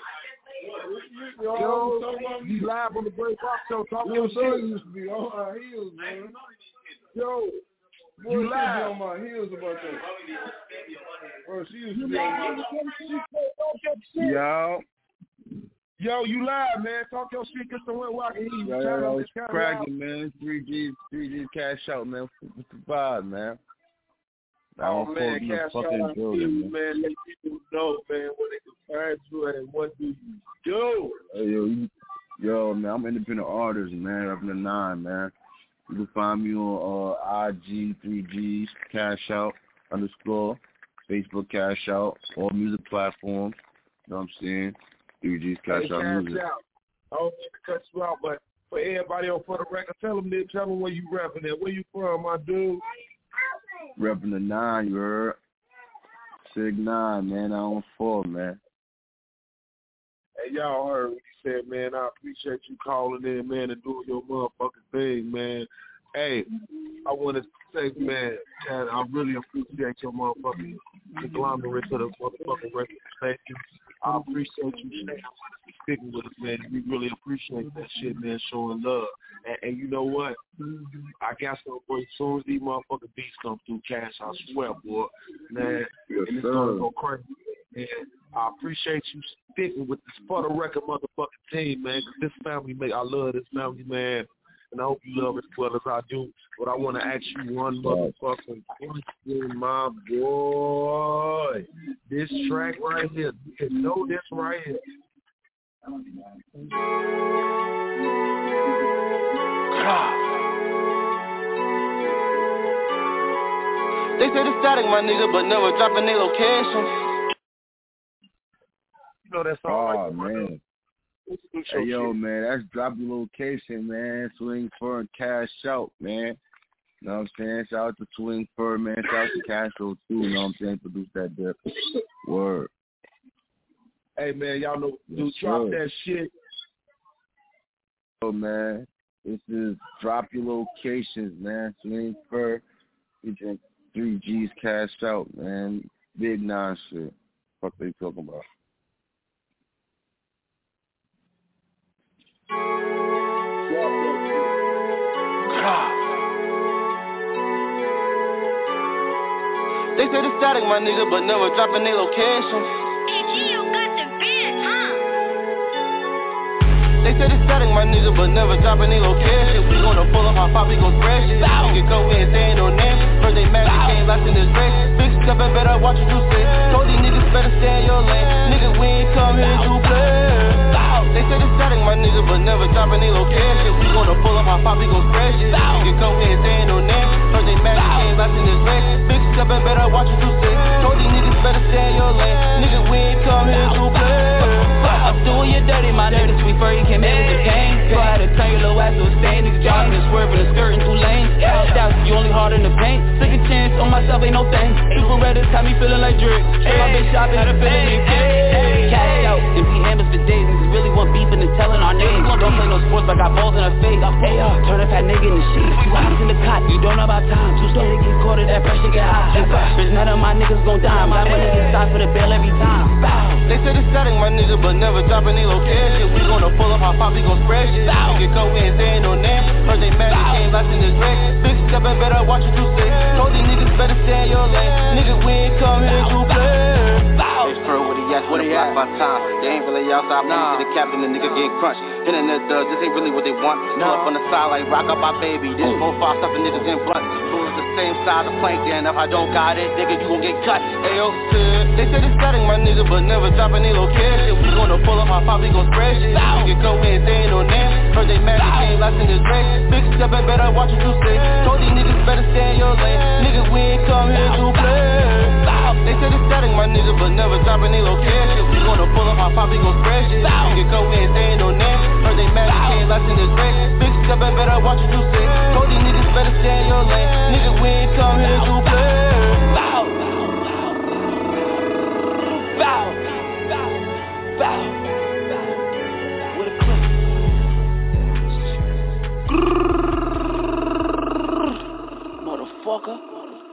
Yo, you live on the Great Boss Show. Talk your shit. Yo, used to be on my heels, man. Yo, boy, you live on my heels about that. Oh, she used to be on my Yo. Yo, you live, man. Talk your shit. Get somewhere where I can hear you. Yo, yo, it's cracking, man. three G, three G cash out, man. What's the vibe, man? Oh, man, cash out to you, man. Let people know, man, what they can find you and what do you do. Hey, yo, you, yo, man, I'm an independent artist, man. Up in the nine, man. You can find me on uh, I G, three G's, cash out, underscore, Facebook cash out, all music platforms. You know what I'm saying? three G's cash hey, out cash music. Out. I don't need to cut you out, but for everybody on For the Record, tell them, Nick, tell them where you rapping at. Where you from, my dude? Repping the nine, you heard? Sig nine, man. I on four, man. Hey, y'all heard what he said, man. I appreciate you calling in, man, and doing your motherfucking thing, man. Hey, I want to say, man, man, I really appreciate your motherfucking conglomerate to the motherfucking record station. I appreciate you staying with us, sticking with us, man. We really appreciate that shit, man, showing love. And, and you know what? I got some boy, as soon as these motherfucking beats come through, Cash, I swear, boy, man, yes, and it's sir. gonna go crazy. And I appreciate you sticking with this For the Record motherfucking team, man, because this family, make, I love this family, man. And I hope you love it as well as I do. But I want to ask you one motherfucking question, my boy. This track right here, you can know this right here. They say the static, my nigga, but never dropping their location. You know that song Oh, right man. Hey, yo, man, that's Drop Your Location, man. Swing Fur and Cash Out, man. You know what I'm saying? Shout out to Swing Fur, man. Shout out to Cash Out, too. You know what I'm saying? Produce that dip. Word. Hey, man, y'all know, Yes, dude, drop sir. that shit. Yo, man, this is Drop Your Locations, man. Swing Fur, featuring three G's Cash Out, man. Big nine shit. What they talking about? They say the static, my nigga, but never dropping their location. They say the static, my nigga, but never dropping their location. We gonna pull up, our pop, we gon' spread shit. Nigga go in, saying no name. First they mad, they came last in this race. Big step, and better watch what you say. Told these niggas better stay in your lane. Nigga, we ain't come here to play. They say the static, my nigga, but never dropping their location. We gonna pull up, our pop, we gon' spread shit. Nigga go in, saying no name. First they mad, they came last in this race. Big step, and better watch what you say. Told these niggas better stay in your lane. Nigga, we ain't come here to play. I'm doing you dirty, my nigga, sweet fur, you came in with the pain. So I had to turn your little ass to a stain. Niggas driving and swerving and skirting two lanes. That's you only hard in the paint. Second chance on myself ain't no thing. Super red this time me feeling like Drake. And my bitch shopping, had a feeling me cash out and be hammers for days. Niggas really want beefing and telling our names. Don't play no sports, but got balls in her face. Hey, uh, turn a fat nigga in the sheet. You hops in the cot, you don't know about time. Too slow to get caught at that pressure get high. Bitch, none of my niggas gon' die. My money get stopped for the bail every time. They say the static, my nigga, but never dropping their location. We gonna pull up, our pop, we gon' spread shit. Nigga go in, saying no name. First they mad, they came last in this race. Big step, and better watch what you say. Told these niggas better stay in your lane. Nigga, we ain't come here to play. They spur with the yes, with the block by time. They ain't really outside, nah. See the captain, the nigga get crunched. Hitting the thugs, this ain't really what they want. Pull up on the side like rock up my baby. This four five stuff, the niggas in blunt. Fools the same side of the plank, and if I don't got it, nigga, you gon' get cut. Ayo, shit. They say the static, my nigga, but never dropping their location. We gonna pull up, our pop, we gon' spread shit. Nigga go in, they ain't no name. First they mad, they came last in this race. Big step, and better watch what you say. Told these niggas better stay in your lane. Nigga, we ain't come here to play. They said it's static, my nigga, but never dropping they location. We gonna pull up, our pop, we gon' spread shit. You can go in, they ain't no name. Heard they mad, they can't last in this race. Big step and better watch what you say. Told these niggas better stay in your lane. Nigga, we ain't come here to play. Bow. Bow. Bow. With a clip. Motherfucker.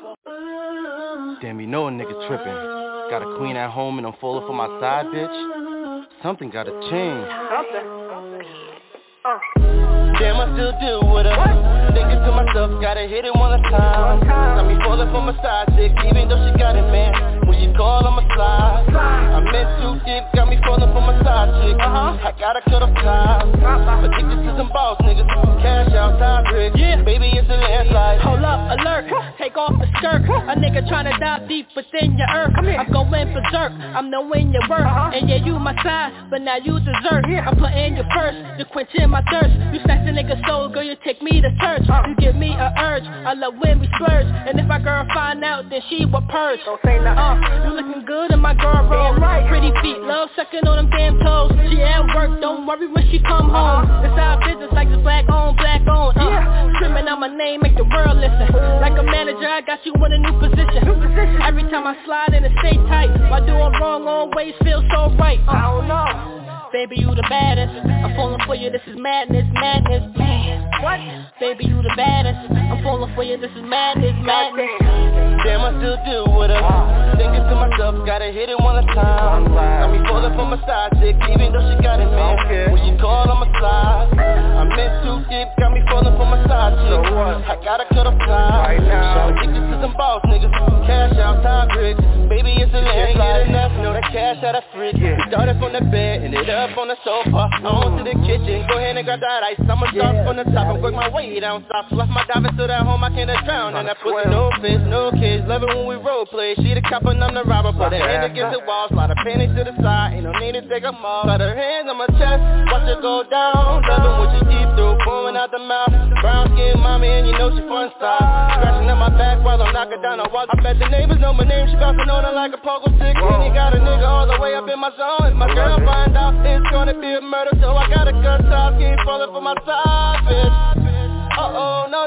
Damn, you know a nigga trippin'. Got a queen at home and I'm falling for my side bitch. Something gotta change. Something. Uh. Damn, I still deal with her. Thinking to myself, gotta hit it one time. Got me falling for my side chick, even though she got it, man. When she call, I'ma slide. I'm in too deep, got me falling for my side chick. I gotta cut off ties. Addicted to some boss niggas. Cash out, time brick. Yeah. Baby, it's a landslide. Hold up, alert. Take off the skirt. A nigga tryna dive deep within your earth. I'm going berserk. I'm knowing your worth. And yeah, you my side, but now you dessert. I'm putting you first, you quenching my thirst. You snatch a nigga soul, girl, you take me to church. You give me a urge, I love when we splurge. And if my girl find out, then she will purge. Don't say nothing. Uh, you looking good in my girl roll. Right. Pretty feet, love sucking on them damn toes. She at work, don't worry when she come home. It's our business like this black on, black on. Uh, yeah. Screaming out my name, make the world listen. Like a manager, I got you in a new position. New position. Every time I slide in, it stay tight. Why doing wrong always feels so right. Uh, I don't know. Baby, you the baddest. I'm falling for you, this is madness, madness, man. What? Baby, you the baddest. I'm falling for you, this is madness, madness. Damn, I still deal with her. Thinking to myself, gotta hit it one time. Got me falling for my side chick, even though she got it, man. When she call, I'ma slide. I'm in too deep, got me falling for my side chick. I gotta cut off ties. I'm addicted to some boss niggas. Cash out, time bricks. Baby, it's a land, get enough. Know that cash out of fridge. We started from the bed and it up on the sofa. On to the kitchen, go ahead and grab that ice. I'ma start from the top and work my way down south. Left my diving to that home, I can't drown. And I put no face, no kids. Love it when we role play. She the cop and I'm the robber. Put her hand against the wall, slide her panties to the side. Ain't no need to take them off. Put her hands on my chest, watch her go down. Love it when she deep through, pouring out the mouth. Brown skin mommy and you know she fun style. Scratching on my back while I'm knocking down the wall. I bet the neighbors know my name, she bouncing on her like a pogo stick. And he got a nigga all the way up in my zone. If my girl find out, it's gonna be a murder, so I gotta cut off, keep falling for my side, bitch. Uh-oh, no,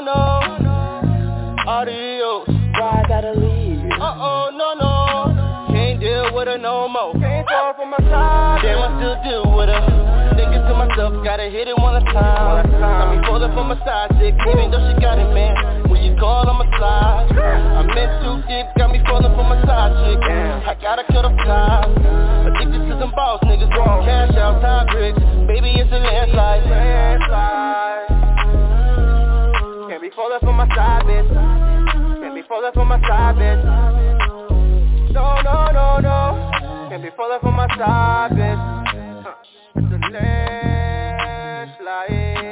no. Adios. Why I gotta leave? Uh-oh, no, no. Can't deal with her no more. Can't fall for my side. Damn, I still deal with her. Thinking to myself, gotta hit it one time. Got me falling for my side chick, even though she got it, man. When she call, I'ma slide. I'm in too deep, got me falling for my side chick. I gotta cut off ties. Addicted to some boss niggas. Cash out, time bricks. Baby, it's a landslide. Landslide. Can't be falling for my side, bitch. Can't be falling for my side, bitch. No, no, no, no. Can't be falling for my side, bitch. Huh. It's a landslide.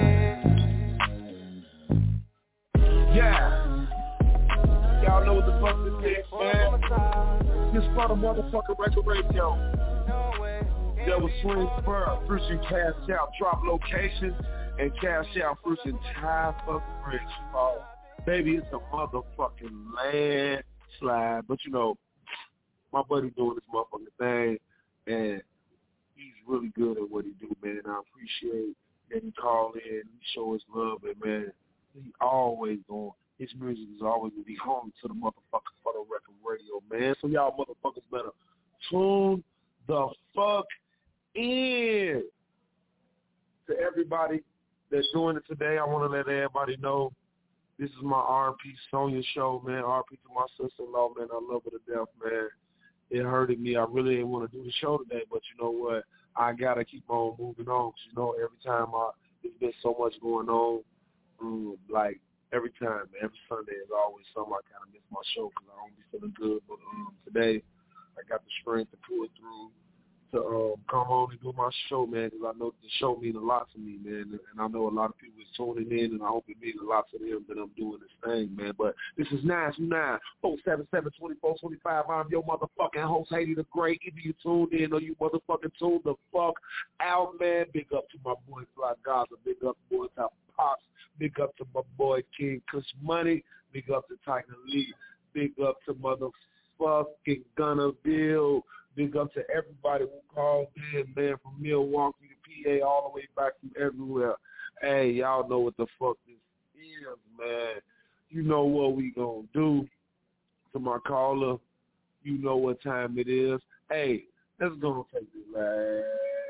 Yeah. Y'all know what the fuck this is, man. This part of motherfucking record radio. There was Swing Spur, Bruce and Cash Out, drop location, and Cash Out, Bruce and Time for the Bridge. Oh, baby, it's a motherfucking landslide. But you know, my buddy doing this motherfucking thing, and he's really good at what he do, man. I appreciate that he called in, he show his love, and man, he always going. His music is always gonna be home to the motherfucking Photo Record Radio, man. So y'all motherfuckers better tune the fuck in. To everybody that's doing it today, I want to let everybody know this is my R and P Sonya show, man. R and P to my sister-in-law, man. I love her to death, man. It hurted me. I really didn't want to do the show today, but you know what? I got to keep on moving on. Cause, you know, every time I, there's been so much going on, um, like, every time, man, every Sunday is always something I kind of miss my show because I don't be feeling good. But um, today, I got the strength to pull it through to um, come home and do my show, man, because I know the show means a lot to me, man. And I know a lot of people is tuning in, and I hope it means a lot to them that I'm doing this thing, man. But this is nine two nine, four seven seven, two four two five. I'm your motherfucking host, Haiti the Great. Either you tuned in or you motherfucking tuned the fuck out, man. Big up to my boy Fly Gaza. Big up to boy Top Pops. Big up to my boy King Kush Money. Big up to Tiger Lee. Big up to mother fucking gonna build. Big up to everybody who called in, man, from Milwaukee to P A all the way back from everywhere. Hey, y'all know what the fuck this is, man. You know what we gonna do. To my caller, you know what time it is. Hey, let's go take this last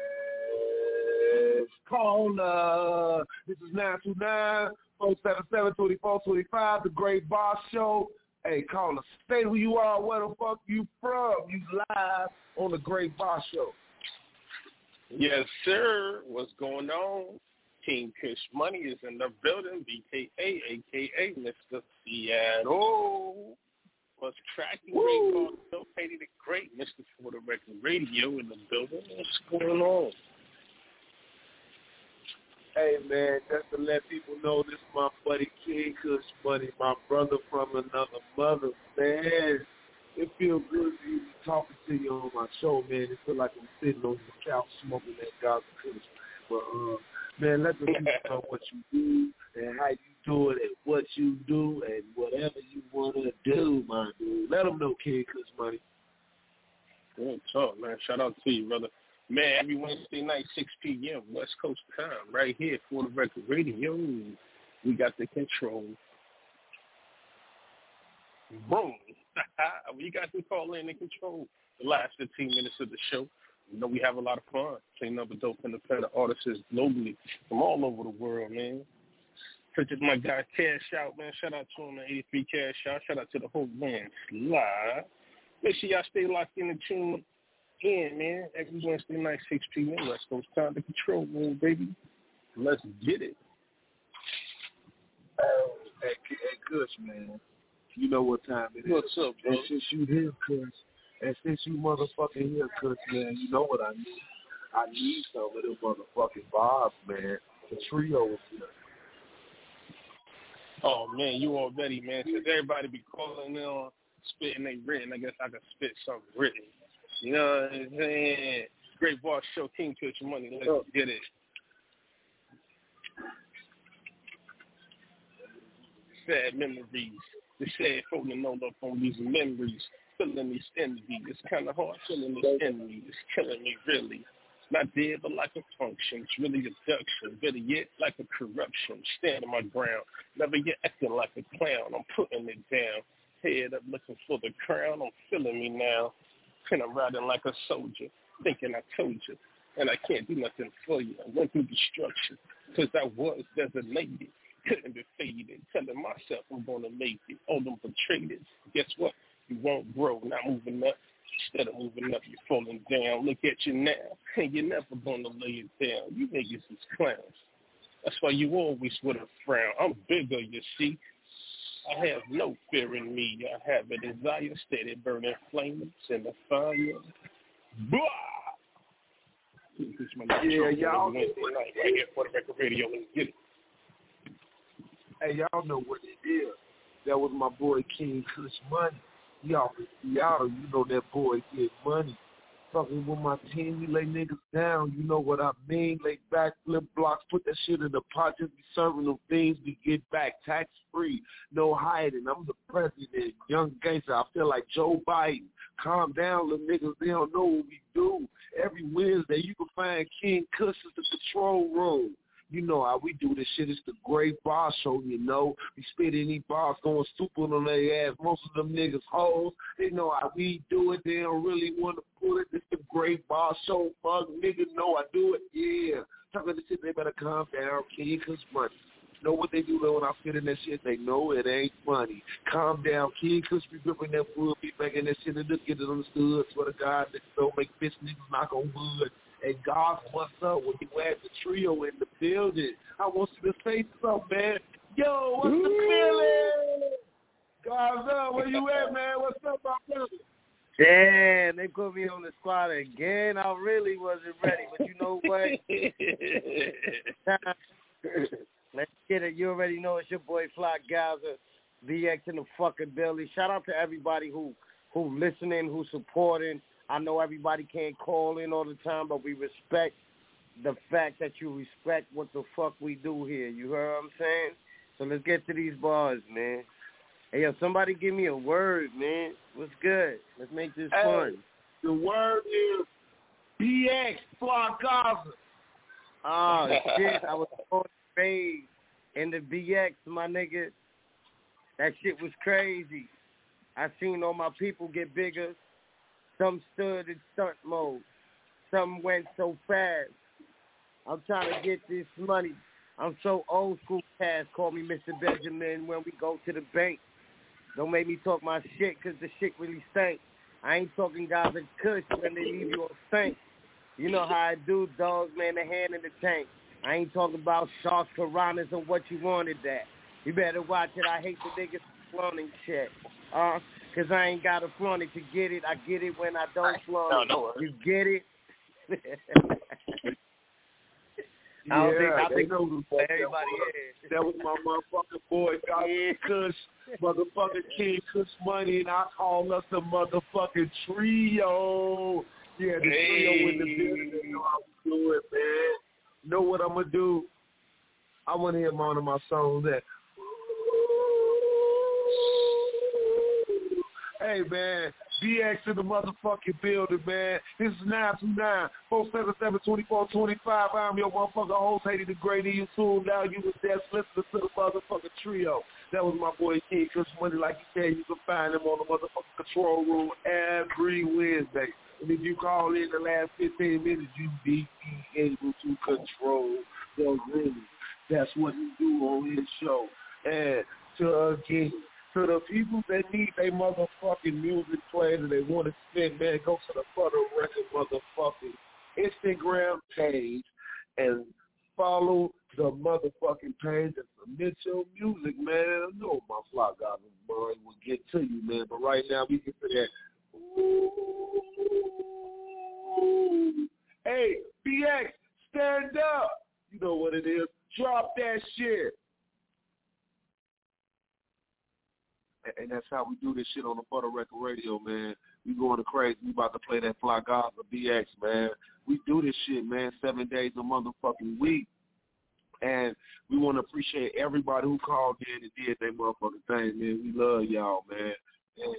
caller. This is nine two nine, four seven seven, two four two five, The Great Boss Show. Hey, caller, say who you are, where the fuck you from. You live on The Great Boss Show. Yes, sir. What's going on? King Kush Money is in the building, B K A, a k a. Mister Seattle. What's cracking? Great Boss Show, Katie the Great, Mister For the Record Radio in the building. What's going on? Hey, man, just to let people know, this is my buddy King Kush Money, my brother from another mother, man. It feels good to be talking to you on my show, man. It feels like I'm sitting on the couch smoking that Gaza Kush. But, uh, man, let the people know what you do and how you do it and what you do and whatever you want to do, my dude. Let them know, King Kush Money. Good talk, man. Shout out to you, brother. Man, every Wednesday night, six p.m., West Coast time, right here for the Record Radio. We got the control. Boom. We got to call in and control the last fifteen minutes of the show. You know, we have a lot of fun. Cleaning up a dope independent artists globally from all over the world, man. Purchase my guy Cash Out, man. Shout out to him, man. eighty-three Cash Out. Shout out to the whole man. Slide. Make sure y'all stay locked in and tuned in, man. Every Wednesday night, six p.m. Let's go. Time to control room, baby. Let's get it. Hey, hey, Kush, man. You know what time it is. What's up, bro? And since you here, Kush, and since you motherfucking here, Kush, man, you know what I need. I need some of them motherfucking bobs, man. The trio is here. Oh, man, you already, man. Since everybody be calling in, spitting they written, I guess I can spit something written. You know what I'm saying? Great Boss Show, King Kush Money. Let's oh. get it. Sad memories. The sad folding all up on these memories. Feeling these envy. It's kind of hard feeling this envy. It's killing me, really. Not dead, but like a function. It's really abduction. Better yet, like a corruption. Standing my ground. Never yet acting like a clown. I'm putting it down. Head up looking for the crown. I'm feeling me now. And I'm riding like a soldier, thinking I told you, and I can't do nothing for you. I went through destruction, because I was designated, couldn't be faded, telling myself I'm going to make it. All them betrayed it. Guess what? You won't grow, not moving up. Instead of moving up, you're falling down. Look at you now, and you're never going to lay it down. You niggas is clowns. That's why you always with a frown. I'm bigger, you see. I have no fear in me. I have a desire, steady burning flames in the fire. Blah! Yeah, y'all know what right here for the Record Radio. Let's get it. Hey, y'all know what it is. That was my boy King Kush Money. Y'all from Seattle, you know that boy get money. Fucking with my team, we lay niggas down, you know what I mean? Lay back, flip blocks, put that shit in the pot, just be serving them things, we get back tax-free, no hiding. I'm the president, young gangster, I feel like Joe Biden. Calm down, little niggas, they don't know what we do. Every Wednesday, you can find King Kush at the control room. You know how we do this shit. It's the Great Boss Show, you know. We spit any bars going stupid on their ass. Most of them niggas hoes. They know how we do it. They don't really want to pull it. It's the Great Boss Show. Fuck, niggas know I do it. Yeah. Talking this shit, they better calm down. King Kush Money. Know what they do though when I fit in that shit? They know it ain't funny. Calm down. King Kush be gripping that wood, be making that shit and just get it understood. Swear to God, niggas don't make bitch niggas knock on wood. Hey, God, what's up when you had the trio in the building? I want you to say something, man. Yo, what's the feeling? God's up. Where you at, man? What's up, my brother? Damn, they put me on the spot again. I really wasn't ready, but you know what? Let's get it. You already know it's your boy Flock Gaza, V X in the fucking building. Shout out to everybody who who listening, who supporting. I know everybody can't call in all the time, but we respect the fact that you respect what the fuck we do here. You heard what I'm saying? So let's get to these bars, man. Hey, yo, somebody give me a word, man. What's good? Let's make this hey, fun. The word is B X, Fly Gaza. Oh, shit. I was born and raised in the B X, my nigga. That shit was crazy. I seen all my people get bigger. Some stood in stunt mode. Some went so fast. I'm trying to get this money. I'm so old school past. Call me Mister Benjamin when we go to the bank. Don't make me talk my shit because the shit really stank. I ain't talking guys and kush when they leave you on stank. You know how I do, dogs, man, the hand in the tank. I ain't talking about sharks, piranhas, and what you wanted that. You better watch it. I hate the niggas flaunting shit. Uh, because I ain't got to flaunt it to get it. I get it when I don't flaunt no, no. it. You get it? Yeah, I don't think, I they think know who that everybody was. is. That was my motherfucking boy, God Yeah. Kush, motherfucking King Kush Money, and I call us the motherfucking trio. Yeah, the Hey. trio in the building. They know how we do it, man. Know what I'm gonna do? I want to hear one of my songs that. Hey, man, B X in the motherfucking building, man. This is nine two nine, four seven seven, two four two five. I'm your motherfucking host, Haiti the Great. You soon now you was there listening to the motherfucking trio. That was my boy King Kush Money. Like you said, you can find him on the motherfucking control room every Wednesday. And if you call in the last fifteen minutes, you be able to control the room. That's what you do on his show. And to again, to the people that need their motherfucking music played and they want to spend, man, go to the Butter Record motherfucking Instagram page and follow the motherfucking page and submit your music, man. I know my Fly Gaza boy will get to you, man. But right now we get to that. Ooh. Hey, B X, stand up. You know what it is. Drop that shit. And that's how we do this shit on the Butter Record Radio, man. We going to crazy. We about to play that Fly Gaza B X, man. We do this shit, man, seven days a motherfucking week. And we want to appreciate everybody who called in and did their motherfucking thing, man. We love y'all, man. And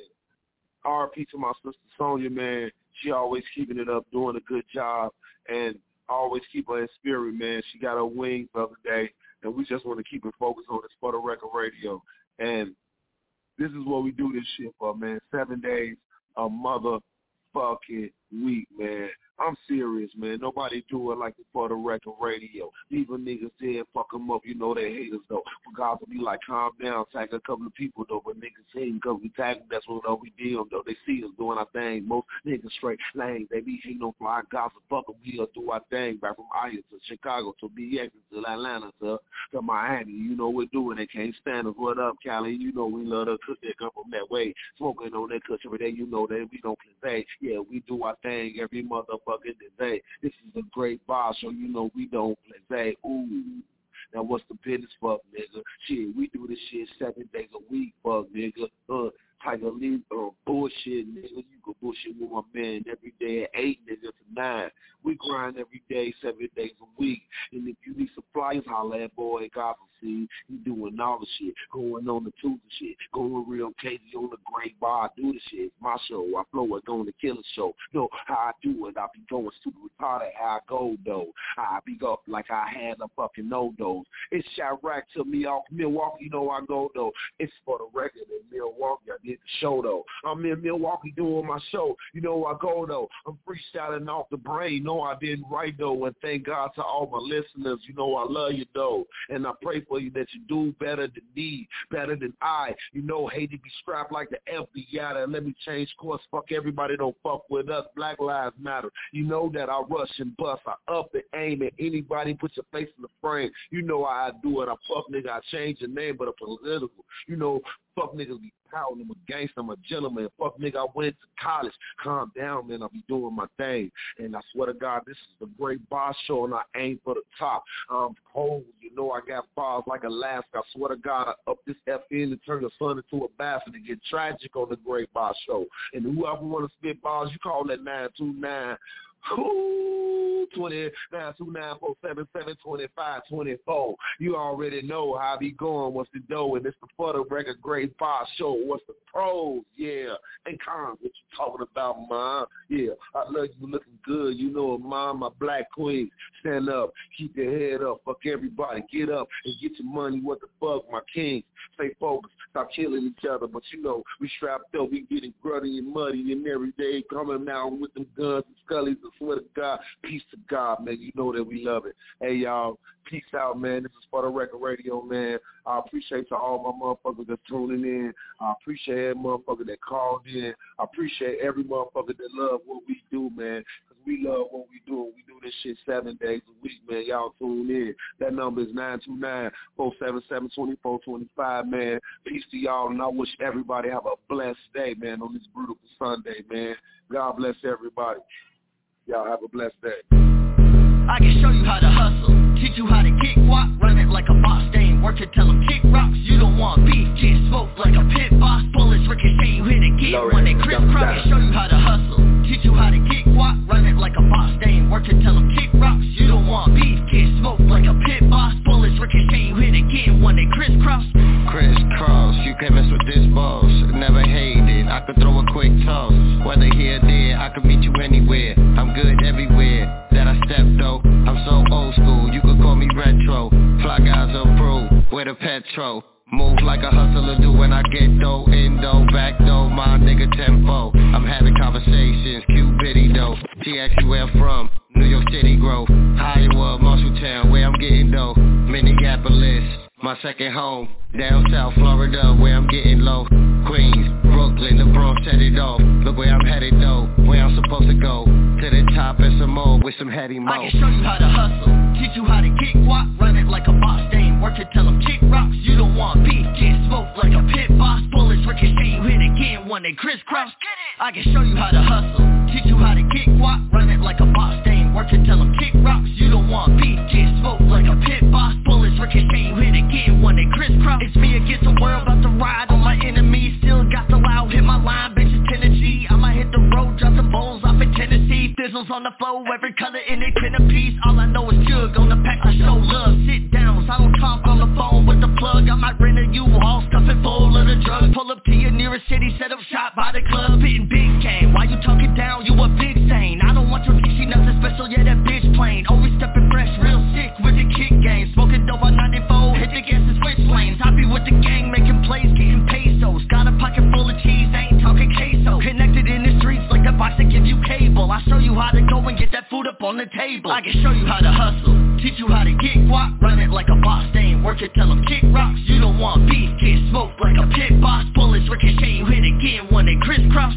R P to my sister Sonia, man. She always keeping it up, doing a good job, and always keep her in spirit, man. She got her wings the other day, and we just want to keep it focused on this Butter Record Radio. And this is what we do this shit for, man. Seven days a motherfucking week, man. I'm serious, man. Nobody do it like the Butter Record Radio. Even niggas there, fuck them up. You know they hate us, though. For God to be like, calm down, tag a couple of people, though. But niggas hate because we tag them. That's what we deal, though. They see us doing our thing. Most niggas straight lame. They be hating on Fly Gaza. Fuck them. We do our thing. Back from Iowa to Chicago to B X to Atlanta to, to Miami. You know we're doing. They can't stand us. What up, Cali? You know we love to cook that come from that way. Smoking on that kush every day. You know that we don't play. Yeah, we do our thing every motherfucking day. This is a great bar, so you know we don't play. Ooh. Now what's the business, fuck, nigga? Shit, we do this shit seven days a week, fuck, nigga. Uh, Tiger Lee, uh, bullshit, nigga. You can bullshit with my man every day at eight, nigga, to nine. We grind every day, seven days a week. And if you need supplies, holla at boy Gaza. See, he doing all the shit, going on the Tuesday shit, going real crazy on the great bar. I do the shit. It's my show. I flow it on the killer show. Know how I do it. I be going super retarded. How I go though. I be go like I had a fucking no dose. It's Chirac to me off Milwaukee. You know I go though. It's for the record in Milwaukee. I did the show though. I'm in Milwaukee doing my show. You know I go though. I'm freestyling off the brain. No, I didn't write though. And thank God to all my listeners. You know I love you though. And I pray for you that you do better than me, better than I. You know, hate to be strapped like the F B I. And let me change course. Fuck everybody, don't fuck with us. Black Lives Matter. You know that I rush and bust. I up and aim at anybody. Put your face in the frame. You know how I do it. I fuck nigga. I change the name, but a political. You know, fuck niggas be proud. I'm a gangster. I'm a gentleman. Fuck nigga, I went to college. Calm down, man. I be doing my thing. And I swear to God, this is the great boss show, and I aim for the top. I'm cold. You know I got bars like Alaska. I swear to God, I up this F N and turn the sun into a bastard and get tragic on the great boss show. And whoever want to spit bars, you call that nine two nine. Ooh, twenty nine two nine four seven seven twenty five twenty four. You already know how I be going. What's the dough? And it's the For the Record Grade Five Show. What's the pros? Yeah, and cons. What you talking about, man? Yeah, I love you looking good. You know it, man. My black queen. Stand up, keep your head up. Fuck everybody. Get up and get your money. What the fuck, my king? Stay focused. Stop killing each other. But you know we strapped up. We getting gruddy and muddy and every day coming out with them guns and scullies. I swear to God, peace to God, man. You know that we love it. Hey, y'all, peace out, man. This is For the Record Radio, man. I appreciate to all my motherfuckers that's tuning in. I appreciate every motherfucker that called in. I appreciate every motherfucker that love what we do, man. Because we love what we do. We do this shit seven days a week, man. Y'all tune in. That number is nine two nine, four seven seven, two four two five, man. Peace to y'all, and I wish everybody have a blessed day, man, on this beautiful Sunday, man. God bless everybody. Y'all have a blessed day. I can show you how to hustle, teach you how to kick walk, run it like a boss, they ain't working, tell them kick rocks. You don't want beef, get smoked like a pit boss, bullets ricochet, you hit it again when they crisscross. I can show you how to hustle, teach you how to kick walk, run it like a boss, they ain't working, tell them kick rocks. You don't want beef, get smoked like a pit boss, bullets ricochet, you hit it again when they crisscross. Crisscross, you can't mess with this boss, never hated, I could throw a quick toss, whether here or there, I could meet you anywhere, I'm good everywhere that I step though. I'm so old school, you could call me retro. Fly guys approved, with a petrol. Move like a hustler do when I get dough. In dough, back dough, my nigga tempo. I'm having conversations, cute bitty though. She asks you where I'm from, New York City Grove, Iowa, Marshalltown, where I'm getting dough. Minneapolis, my second home. Down south Florida, where I'm getting low. Queens, Brooklyn, the Bronx set it off. Look where I'm headed though, where I'm supposed to go. To the top and some more with some heady mo. I can show you how to hustle, teach you how to kick walk, run it like a boss, they ain't working, tell them kick rocks. You don't want beef, get smoked like a pit boss, bullets ricochet, you hit again when they crisscross. I can show you how to hustle, teach you how to kick walk, run it like a boss, they ain't working, tell them kick rocks. You don't want beef, get smoked like a pit boss, bullets ricochet, you hit again when they crisscross. It's me against the world, about to ride on my enemies, still got the loud, hit my line, bitches Tennessee. I might hit the road, drop some bowls off in Tennessee, fizzles on the flow, every color in it, print a piece. All I know is jug on the pack, I show love, sit downs, I don't talk on the phone with the plug. I might rent a U-Haul, stuff it full of the drugs. Pull up to your nearest city, set up shop by the club, hitting big game. Why you talking down, you a big stain. I don't want your dick, she nothing special, yeah that bitch plain. Always stepping fresh, real sick with the kick game. Smoking dope on ninety-four, hit the gas and switch lanes. I be with the gang, making plays, getting pesos. Got a pocket full of cheese, ain't talking queso. Connected in the streets like the box that give you cable. I show you how to go and get that food up on the table. I can show you how to hustle, teach you how to kick walk, run it like a boss, they ain't working, tell them kick rocks. You don't want beef, get smoked like a pit boss, bullets ricochet, you hit again when they crisscross.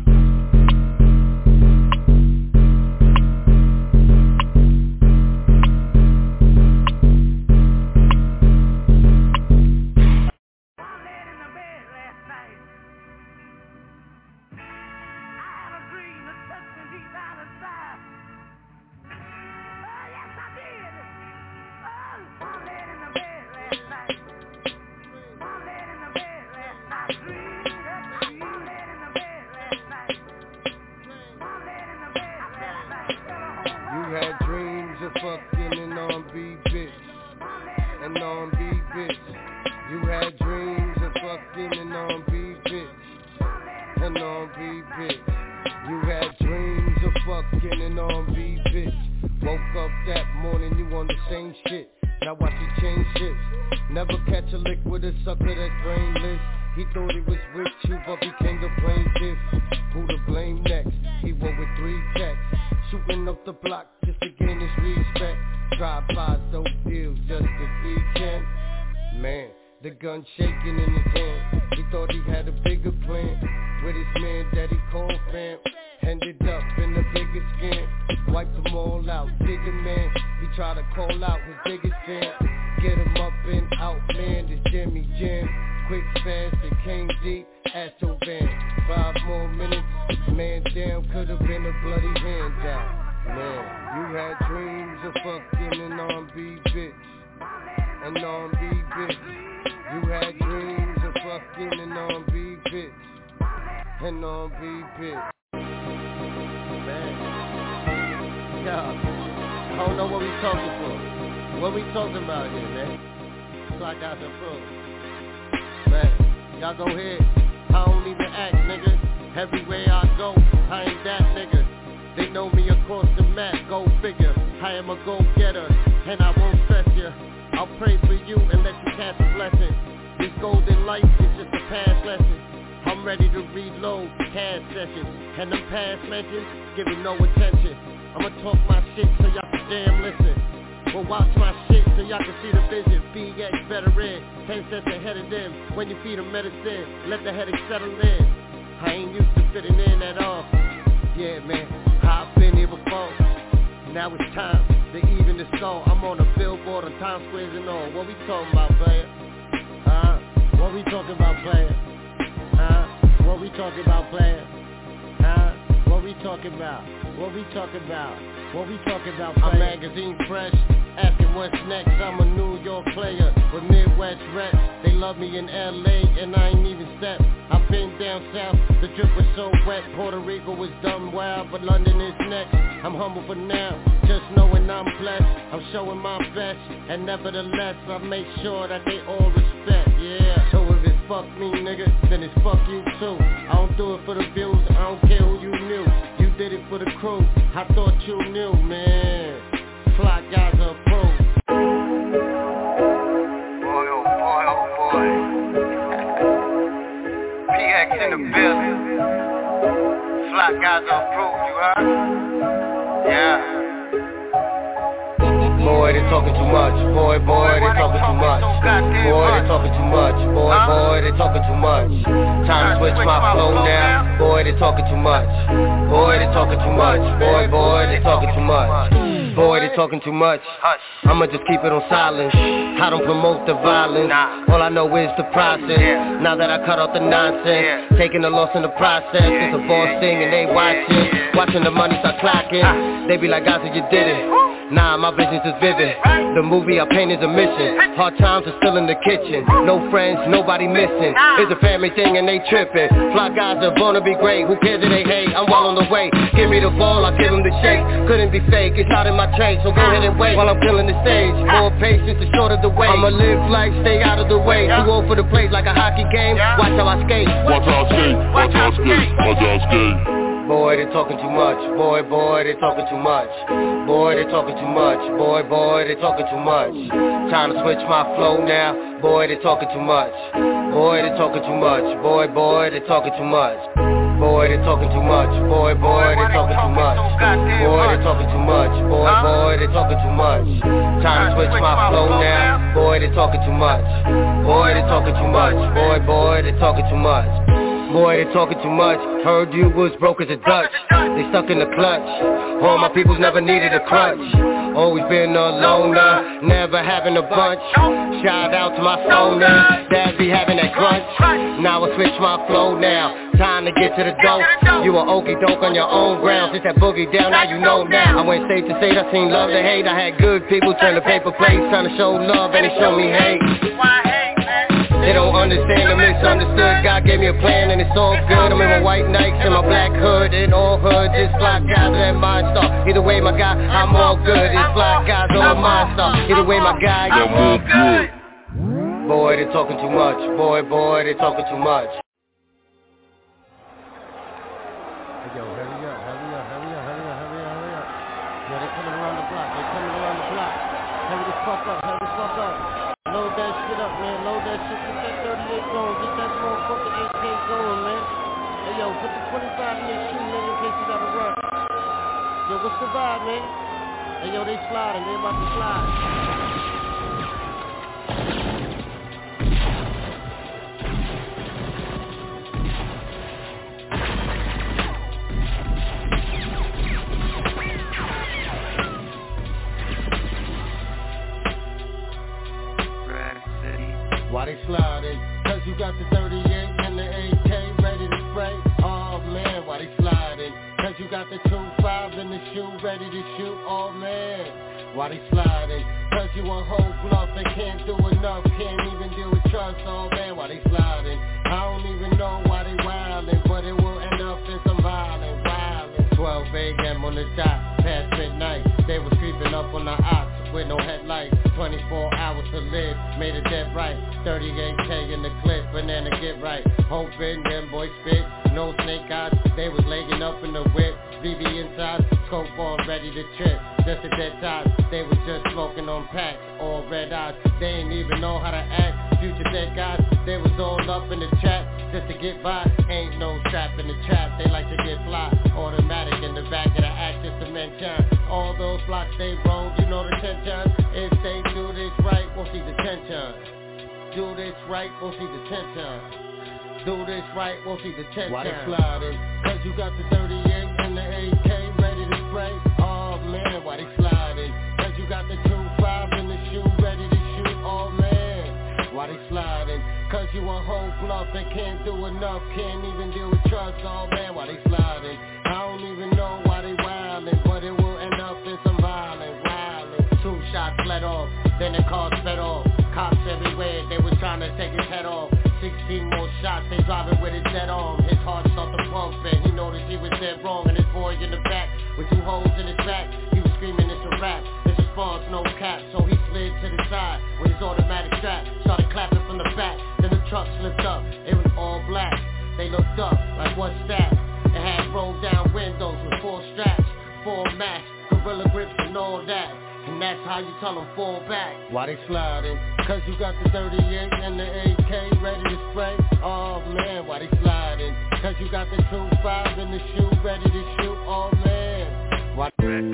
Yo, I don't know what we talking for. What we talking about here, man? So I got some proof. Man, y'all go ahead. I don't even act, nigga. Everywhere I go, I ain't that nigga. They know me across the map, go figure. I am a go-getter, and I won't stress you. I'll pray for you and let you catch a blessing. This golden life is just a past lesson. I'm ready to reload, cash sessions. And them past mentions, give me no attention. I'ma talk my shit so y'all can damn listen. Well, watch my shit so y'all can see the vision. B X veteran, ten cents ahead of them. When you feed them medicine, let the headache settle in. I ain't used to fitting in at all. Yeah, man, I've been here before. Now it's time to even the score. I'm on a billboard on Times Square and all. What we talking about, player? Huh? What we talking about, player? Huh? What we talking about, player? Huh? What we talking about? What we talking about? What we talking about, player? I'm magazine fresh, asking what's next. I'm a New York player with Midwest rep. They love me in L A and I ain't even stepped. I've been down south, the drip was so wet. Puerto Rico was dumb wild, but London is next. I'm humble for now, just knowing I'm blessed. I'm showing my best, and nevertheless I make sure that they all respect. Yeah, so if it's fuck me, nigga, then it's fuck you too. I don't do it for the views, I don't care who you knew. You did it for the crew, I thought you knew, man. Fly guys are approved. Boy, oh boy, oh boy. P X in the building. Fly guys are approved, you heard? Yeah. Boy, they talking too much. Boy, boy, they talking too much. Boy, they talking too much. Boy, boy, they talking too much. Time to switch my flow now. Boy, they talking too much. Boy, they talking too much. Boy, boy, they talking too much. Boy, they talking too much. I'ma just keep it on silence. I don't promote the violence. All I know is the process. Now that I cut out the nonsense, taking the loss in the process. It's a boss thing and they watching. Watching the money start clocking. They be like, guys, you did it. Nah, my vision's just vivid. The movie I paint is a mission. Hard times are still in the kitchen. No friends, nobody missing. It's a family thing and they tripping. Fly guys are born to be great. Who cares if they hate? I'm well on the way. Give me the ball, I'll give them the shake. Couldn't be fake, it's not in my trade. So go ahead and wait while I'm killing the stage. More patience, the shorter the way. I'ma live life, stay out of the way. Too old for the place like a hockey game. Watch how I skate. Watch how I skate. Watch how I skate. Watch how I skate. Boy, they talking too much. Boy, boy, they talking too much. Boy, they talking too much. Boy, boy, they talking too much. Time to switch my flow now. Boy, they talking too much. Boy, they talking too much. Boy, boy, they talking too much. Boy, they talking too much. Boy, boy, they talking too much. Boy, they talking too much. Boy, boy, they talking too much. Time to switch my flow now. Boy, they talking too much. Boy, they talking too much. Boy, boy, they talking too much. Boy, they talking too much. Heard you was broke as a Dutch. They stuck in the clutch. All my peoples never needed a crutch. Always been a loner, never having a bunch. Shout out to my stoner, dad be having that crunch. Now I switch my flow now. Time to get to the dope. You a okie doke on your own ground. Since that boogie down, now you know now. I went state to state, I seen love to hate. I had good people turn to paper plates, trying to show love and they show me hate. They don't understand, I'm misunderstood. God gave me a plan and it's all good. I'm in my white Nikes and my black hood. In all hood, this fly guys and my star. Either way, my guy, I'm all good. This fly guys on my star. Either way, my guy, I'm all good. Boy, they talking too much. Boy, boy, they talking too much. Yo, hurry up, hurry up, hurry up, hurry up, hurry up, hurry up. Yeah, they coming around the block. They coming around the block. Hurry the fuck up, hurry the fuck up. Load that shit up, man. Load that shit. Get that thirty-eight going. Get that motherfucking eight K going, man. Hey, yo, put the twenty-five in your shoe, man, in case you gotta run. Yo, what's the vibe, man? Hey, yo, they sliding. They about to slide. Why they sliding? Cause you got the thirty-eight and the eight K ready to spray. Oh man, why they sliding? Cause you got the two five in the shoe ready to shoot. Oh man, why they sliding? Cause you a whole bluff, they can't do enough, can't even deal with trust. Oh man, why they sliding? I don't even know why they wildin', but it will end up in some violence, violence. twelve a.m. on the dot, past midnight. with no headlights. Twenty-four hours to live, made it dead right. Thirty-eight K in the clip, banana get right. Hoping them boys spit, no snake eyes. They was laying up in the whip, V V inside, scope on ready to trip. Just a dead time, they was just smoking on packs, all red eyes. They ain't even know how to act. Future dead guys, they was all up in the trap just to get by. Ain't no trap in the trap, they like to get fly. Automatic in the back of the act, just to mention. All those blocks they roll, you know the tension. If they do this right, we'll see the tension. Do this right, we'll see the tension. Do this right, we'll see the tension. Why they sliding? Cause you got the thirty-eight and the A K ready to spray. Oh man, why they sliding? Cause you got the two five in the shoe ready to shoot. Oh man, why they sliding? Cause you a whole bluff and can't do enough, can't even deal with trust. Oh man, why they sliding? I don't even know why they wildin', but it will end up in some violent, violent. Two shots let off, then the car sped off. Cops everywhere, they was trying to take his head off. Sixteen more shots, they driving with his dead arm. His heart started pumping, he noticed he was dead wrong. And his boy in the back, with two holes in his back, he was screaming it's a rap. His response, no cap, so he slid to the side with his automatic strap. Started clapping from the back, then the truck slipped up. It was all black, they looked up, like what's that? It had rolled down windows with four straps, four masks, gorilla grips and all that. And that's how you tell them fall back. Why they sliding? Cause you got the thirty-eight and the A K ready to spray. Oh man, why they sliding? Cause you got the two five in the shoe ready to shoot. Oh man, why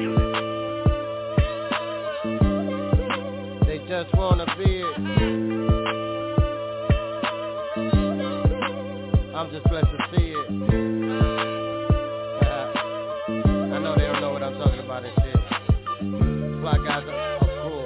they just wanna be it. I'm just blessed to see it. uh, I know they don't know what I'm talking about and shit. Fly guys are cool.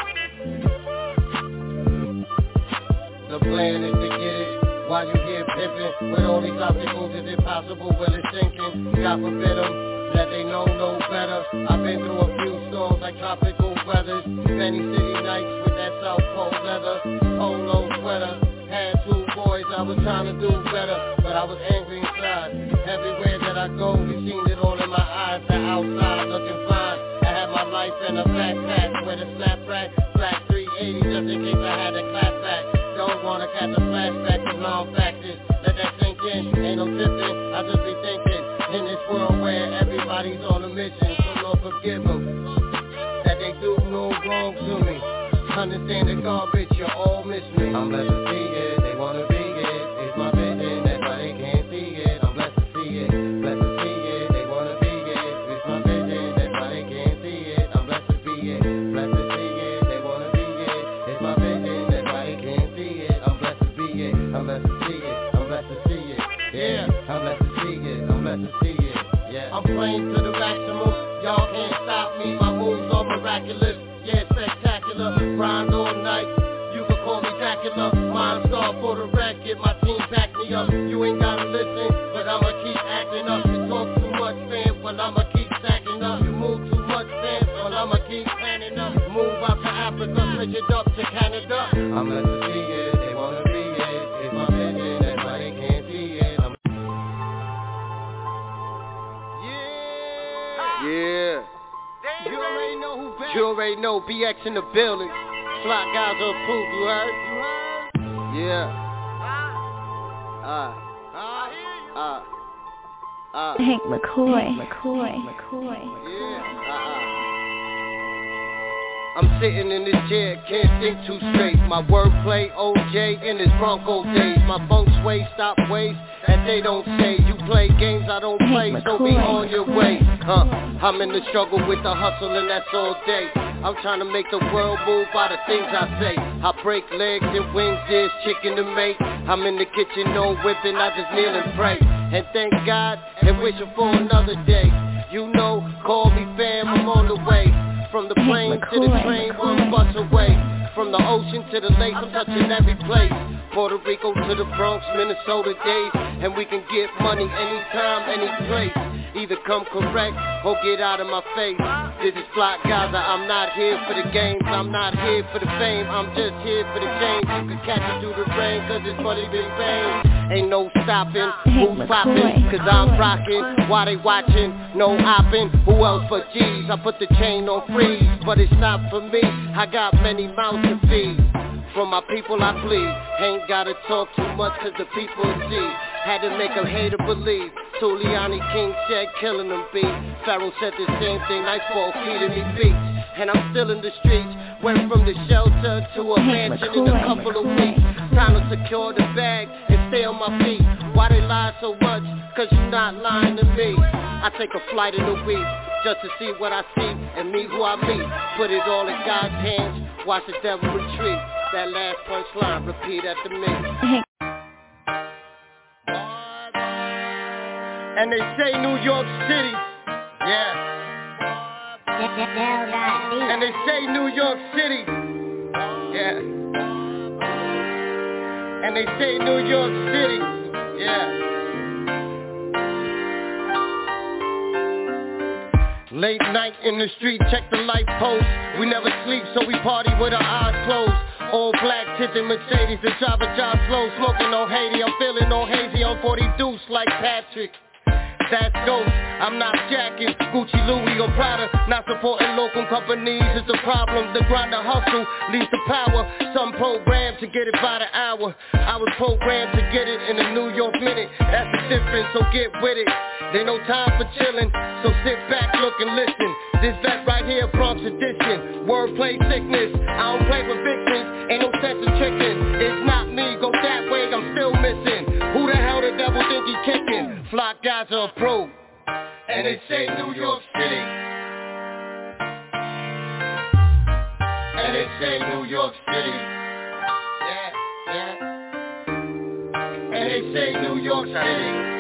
The plan is to get it while you here pimping. With all these obstacles, is it possible? Well, it's sinking. God forbid them, that they know no better. I've been through a few storms like tropical weathers. Many city nights with that South Pole leather. Polo sweater. Had two boys, I was trying to do better, but I was angry inside. Everywhere that I go, you seen it all in my eyes. The outside looking fine. My life in a backpack with a snap rack, black three eighty just in case I had to clap back. Don't wanna catch a flashback to long factors. Let that sink in, ain't no tipping. I just be thinking in this world where everybody's on a mission. So Lord forgive them that they do no wrong to me. Understand the garbage, you all miss me. I'm blessed to see it, they wanna be it. It's my vision, that's why they can't see it. I'm blessed to see it, blessed to see it. They wanna be it, it's my vision, that's why they can't see it. I'm blessed to see it, blessed to see it. They wanna be it, it's my vision, that's why they can't see it. I'm blessed to be it, I'm blessed to see it. I'm blessed to see it, yeah. I'm blessed to see it, I'm blessed to see it, yeah. I'm playing to the maximum, y'all can't stop me. My moves are miraculous, yeah, spectacular. Grind all night, you can call me Dracula. Mind star for the record, my team back me up. You ain't gotta listen, but I'ma keep acting up. You talk too much, fam, well I'ma keep stacking up. You move too much, fam, well I'ma keep planning up. Move out to Africa, switch it up to Canada. I'm blessed to see it, they wanna be it. It's my vision, that's why they can't see it. I'm yeah, yeah. You already know who back. You already know B X in the building. Fly guys are approved, you heard? You heard? Yeah. Uh. Uh. Uh. Hank McCoy. McCoy. McCoy. Yeah. Uh-uh. I'm sitting in this chair, can't think too straight. My wordplay, O J in his Bronco days. My funk sway, stop ways that they don't say. You play games I don't play, so be on your way. Huh? I'm in the struggle with the hustle and that's all day. I'm trying to make the world move by the things I say. I break legs and wings, there's chicken to make. I'm in the kitchen, no whipping, I just kneel and pray. And thank God and wishing for another day. You know, call me fam, I'm on the way. From the plane to the train, one bus away. From the ocean to the lake, I'm touching every place. Puerto Rico to the Bronx, Minnesota days. And we can get money anytime, any place. Either come correct or get out of my face. This is Fly Gaza, I'm not here for the games. I'm not here for the fame, I'm just here for the change. You can catch it through the rain, cause it's money been fame. ain't no stopping. Who's popping? Cause I'm rocking. Why they watching? No hopping. Who else but G's? I put the chain on freeze, but it's not for me. I got many mouths to feed. For my people I bleed. Ain't gotta talk too much cause the people see. Had to make a hater believe. Tuliani King said killing them beat. Pharaoh said the same thing. Nightfall feeding me beats. And I'm still in the streets. Went from the shelter to a mansion in a couple of weeks. Time to secure the bag and stay on my feet. Why they lie so much? Cause you not lying to me. I take a flight in a week just to see what I see and meet who I meet. Put it all in God's hands. Watch the devil retreat. That last punchline, repeat after me. And they say New York City, yeah. And they say New York City, yeah. And they say New York City, yeah. Late night in the street, check the light post. We never sleep, so we party with our eyes closed. All black tinted Mercedes, the driver drive slow. Smoking on Haiti, I'm feeling all hazy. On forty deuce like Patrick. That's ghost, I'm not jacking Gucci, Louis or Prada. Not supporting local companies is the problem. The grind, the hustle leads to power. Some programmed to get it by the hour. I was programmed to get it in a New York minute. That's the difference, so get with it. There no time for chillin', so sit back, look and listen. This vet right here, Bronx edition. Wordplay sickness, I don't play with victims. Ain't no sense in tricking. It's not me, go that way, I'm still missing. Who the hell the devil think he kicking? Fly guys are approved. And they say New York City. And they say New York City. Yeah, yeah. And they say New York City.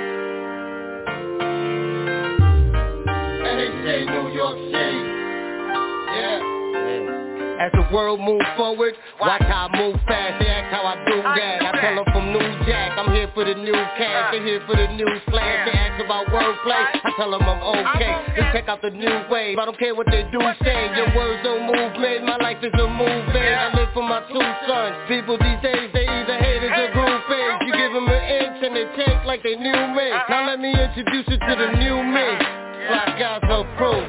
And they say New York City, yeah. As the world moves forward, watch how I move fast. They ask how I do that. I tell them from New Jack, I'm here for the new cash. They here for the new flash. They ask about wordplay, I tell them I'm okay. Just check out the new wave. I don't care what they do say. Your words don't move me. My life is a movie. I live for my two sons. People these days, they either haters or groupies. You give them an inch and they take like they knew me. Now let me introduce you to the new me. Fly guys approved.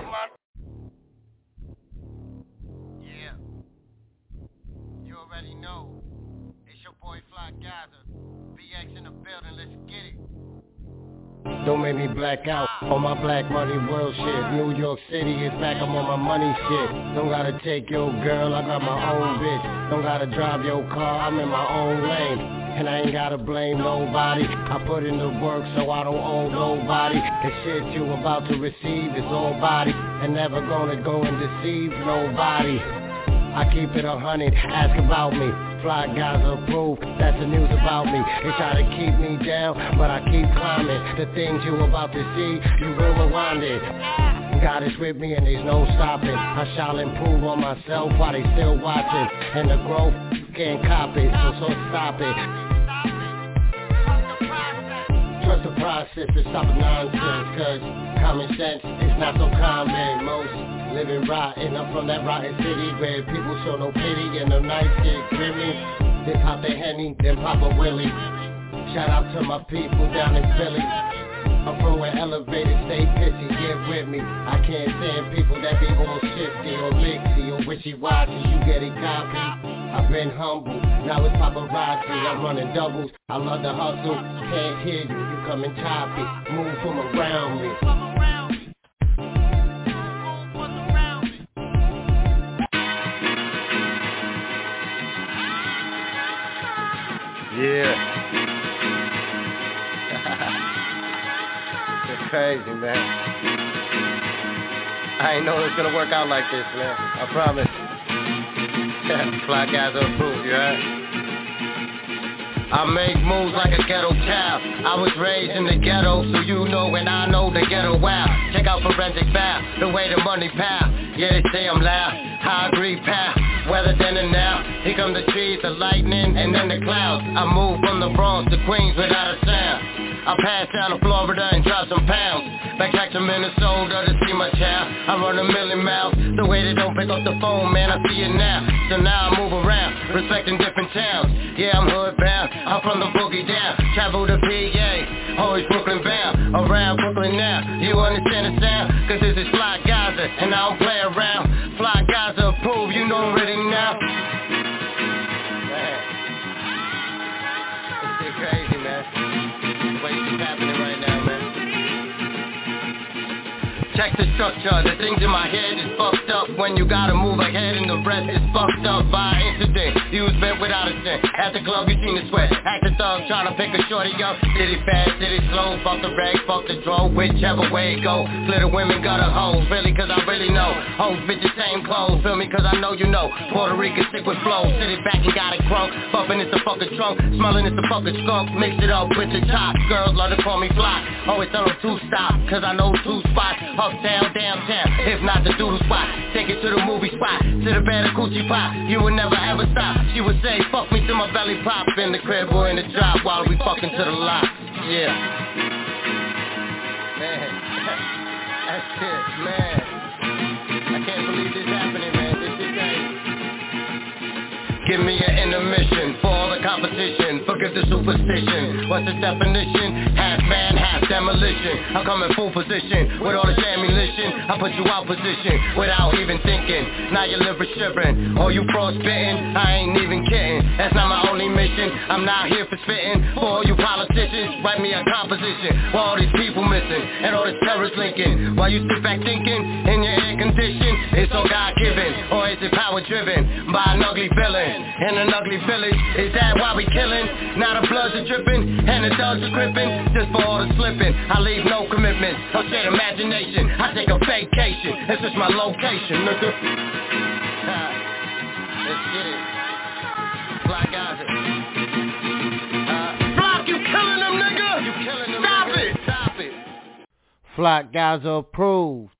Yeah. You already know. It's your boy Fly Gaza. B X in the building, let's get it. Don't make me black out on my black money world shit. New York City is back, I'm on my money shit. Don't gotta take your girl, I got my own bitch. Don't gotta drive your car, I'm in my own lane. And I ain't gotta blame nobody. I put in the work so I don't owe nobody. The shit you about to receive is all body. And never gonna go and deceive nobody. I keep it a hundred, ask about me. Fly guys approve, that's the news about me. They try to keep me down, but I keep climbing. The things you about to see, you will rewind it. God is with me and there's no stopping. I shall improve on myself while they still watching. And the growth, can't cop it, so so stop it. Trust the process to stop the nonsense, cause common sense is not so common. Most living rotten, I'm from that rotten city where people show no pity and the nights get grimy. Then pop the Henny, then pop a Willie. Shout out to my people down in Philly. I'm from where elevators stay pissy, get with me. I can't stand people that be all shifty or mixy or wishy-washy. You get it copy. I've been humble, now it's paparazzi. I'm running doubles, I love the hustle. Can't hear you, you coming choppy. Move from around me. Yeah. It's crazy, man. I ain't know it was gonna work out like this, man. I promise. Fly guys are approved, you heard? I make moves like a ghetto child. I was raised in the ghetto, so you know and I know the ghetto wow. Check out forensic foul, the way the money pal. Yeah, they say I'm loud, I agree pal. Weather then and now, here come the trees, the lightning, and then the clouds. I move from the Bronx to Queens without a sound. I pass down to Florida and drop some pounds. Backtrack to Minnesota to see my child. I run a million miles. The way they don't pick up the phone, man, I see it now. So now I move around, respecting different towns. Yeah, I'm hood bound, I'm from the boogie down. Travel to P A, always Brooklyn bound. Around Brooklyn now, you understand the sound? Cause this is Fly Gaza, and I don't play around. Fly Gaza approve, you know already now. Man, this shit crazy, man. The way it's happening right now, man. Check the structure, the things in my head is fucked up. When you gotta move ahead and the rest is fucked up by incident. You was bent without a cent. At the club you seen the sweat. Act a thug trying to pick a shorty up. Did it fast, did it slow? Fuck the rag, fuck the drove. Whichever way it go. Split the women got a hoe. Really cause I really know. Hoes bitches same clothes. Feel me cause I know you know. Puerto Rican sick with flow. Sit it back and got it crunk. Bumping it's the fucking trunk. Smelling it's the fucking skunk. Mix it up with the chop. Girls love to call me fly. Always tell them to stop. Cause I know two spots. Uptown, downtown, if not the doodle spot. Take it to the movie spot, to the bed of coochie pop. You would never ever stop. She would say, fuck me till my belly pop. In the crib or in the drop while we fucking to the lot. Yeah. Man, that's it, man. I can't believe this happening, man. This is crazy. Give me an intermission for all the competition. Forgive the superstition. What's the definition? Half man, half demolition. I come in full position with all this ammunition. I put you out position without even thinking. Now your liver shivering, or you frostbitten. I ain't even kidding. That's not my only mission. I'm not here for spitting. For all you politicians, write me a composition. While all these people missing and all this terrorist linking. While you sit back thinking in your air condition, it's all God given, or is it power driven by an ugly villain? In an ugly village, is that why we killing? Now the bloods are dripping, and the dogs are gripping. Just for all the slipping, I leave no commitments. No shared imagination, I take a vacation. This is my location, nigga. Let's get it. Fly Gaza. Uh, Flock, you killing them, nigga. You killing them, Stop nigga. it. Stop it. Flock Gaza approved.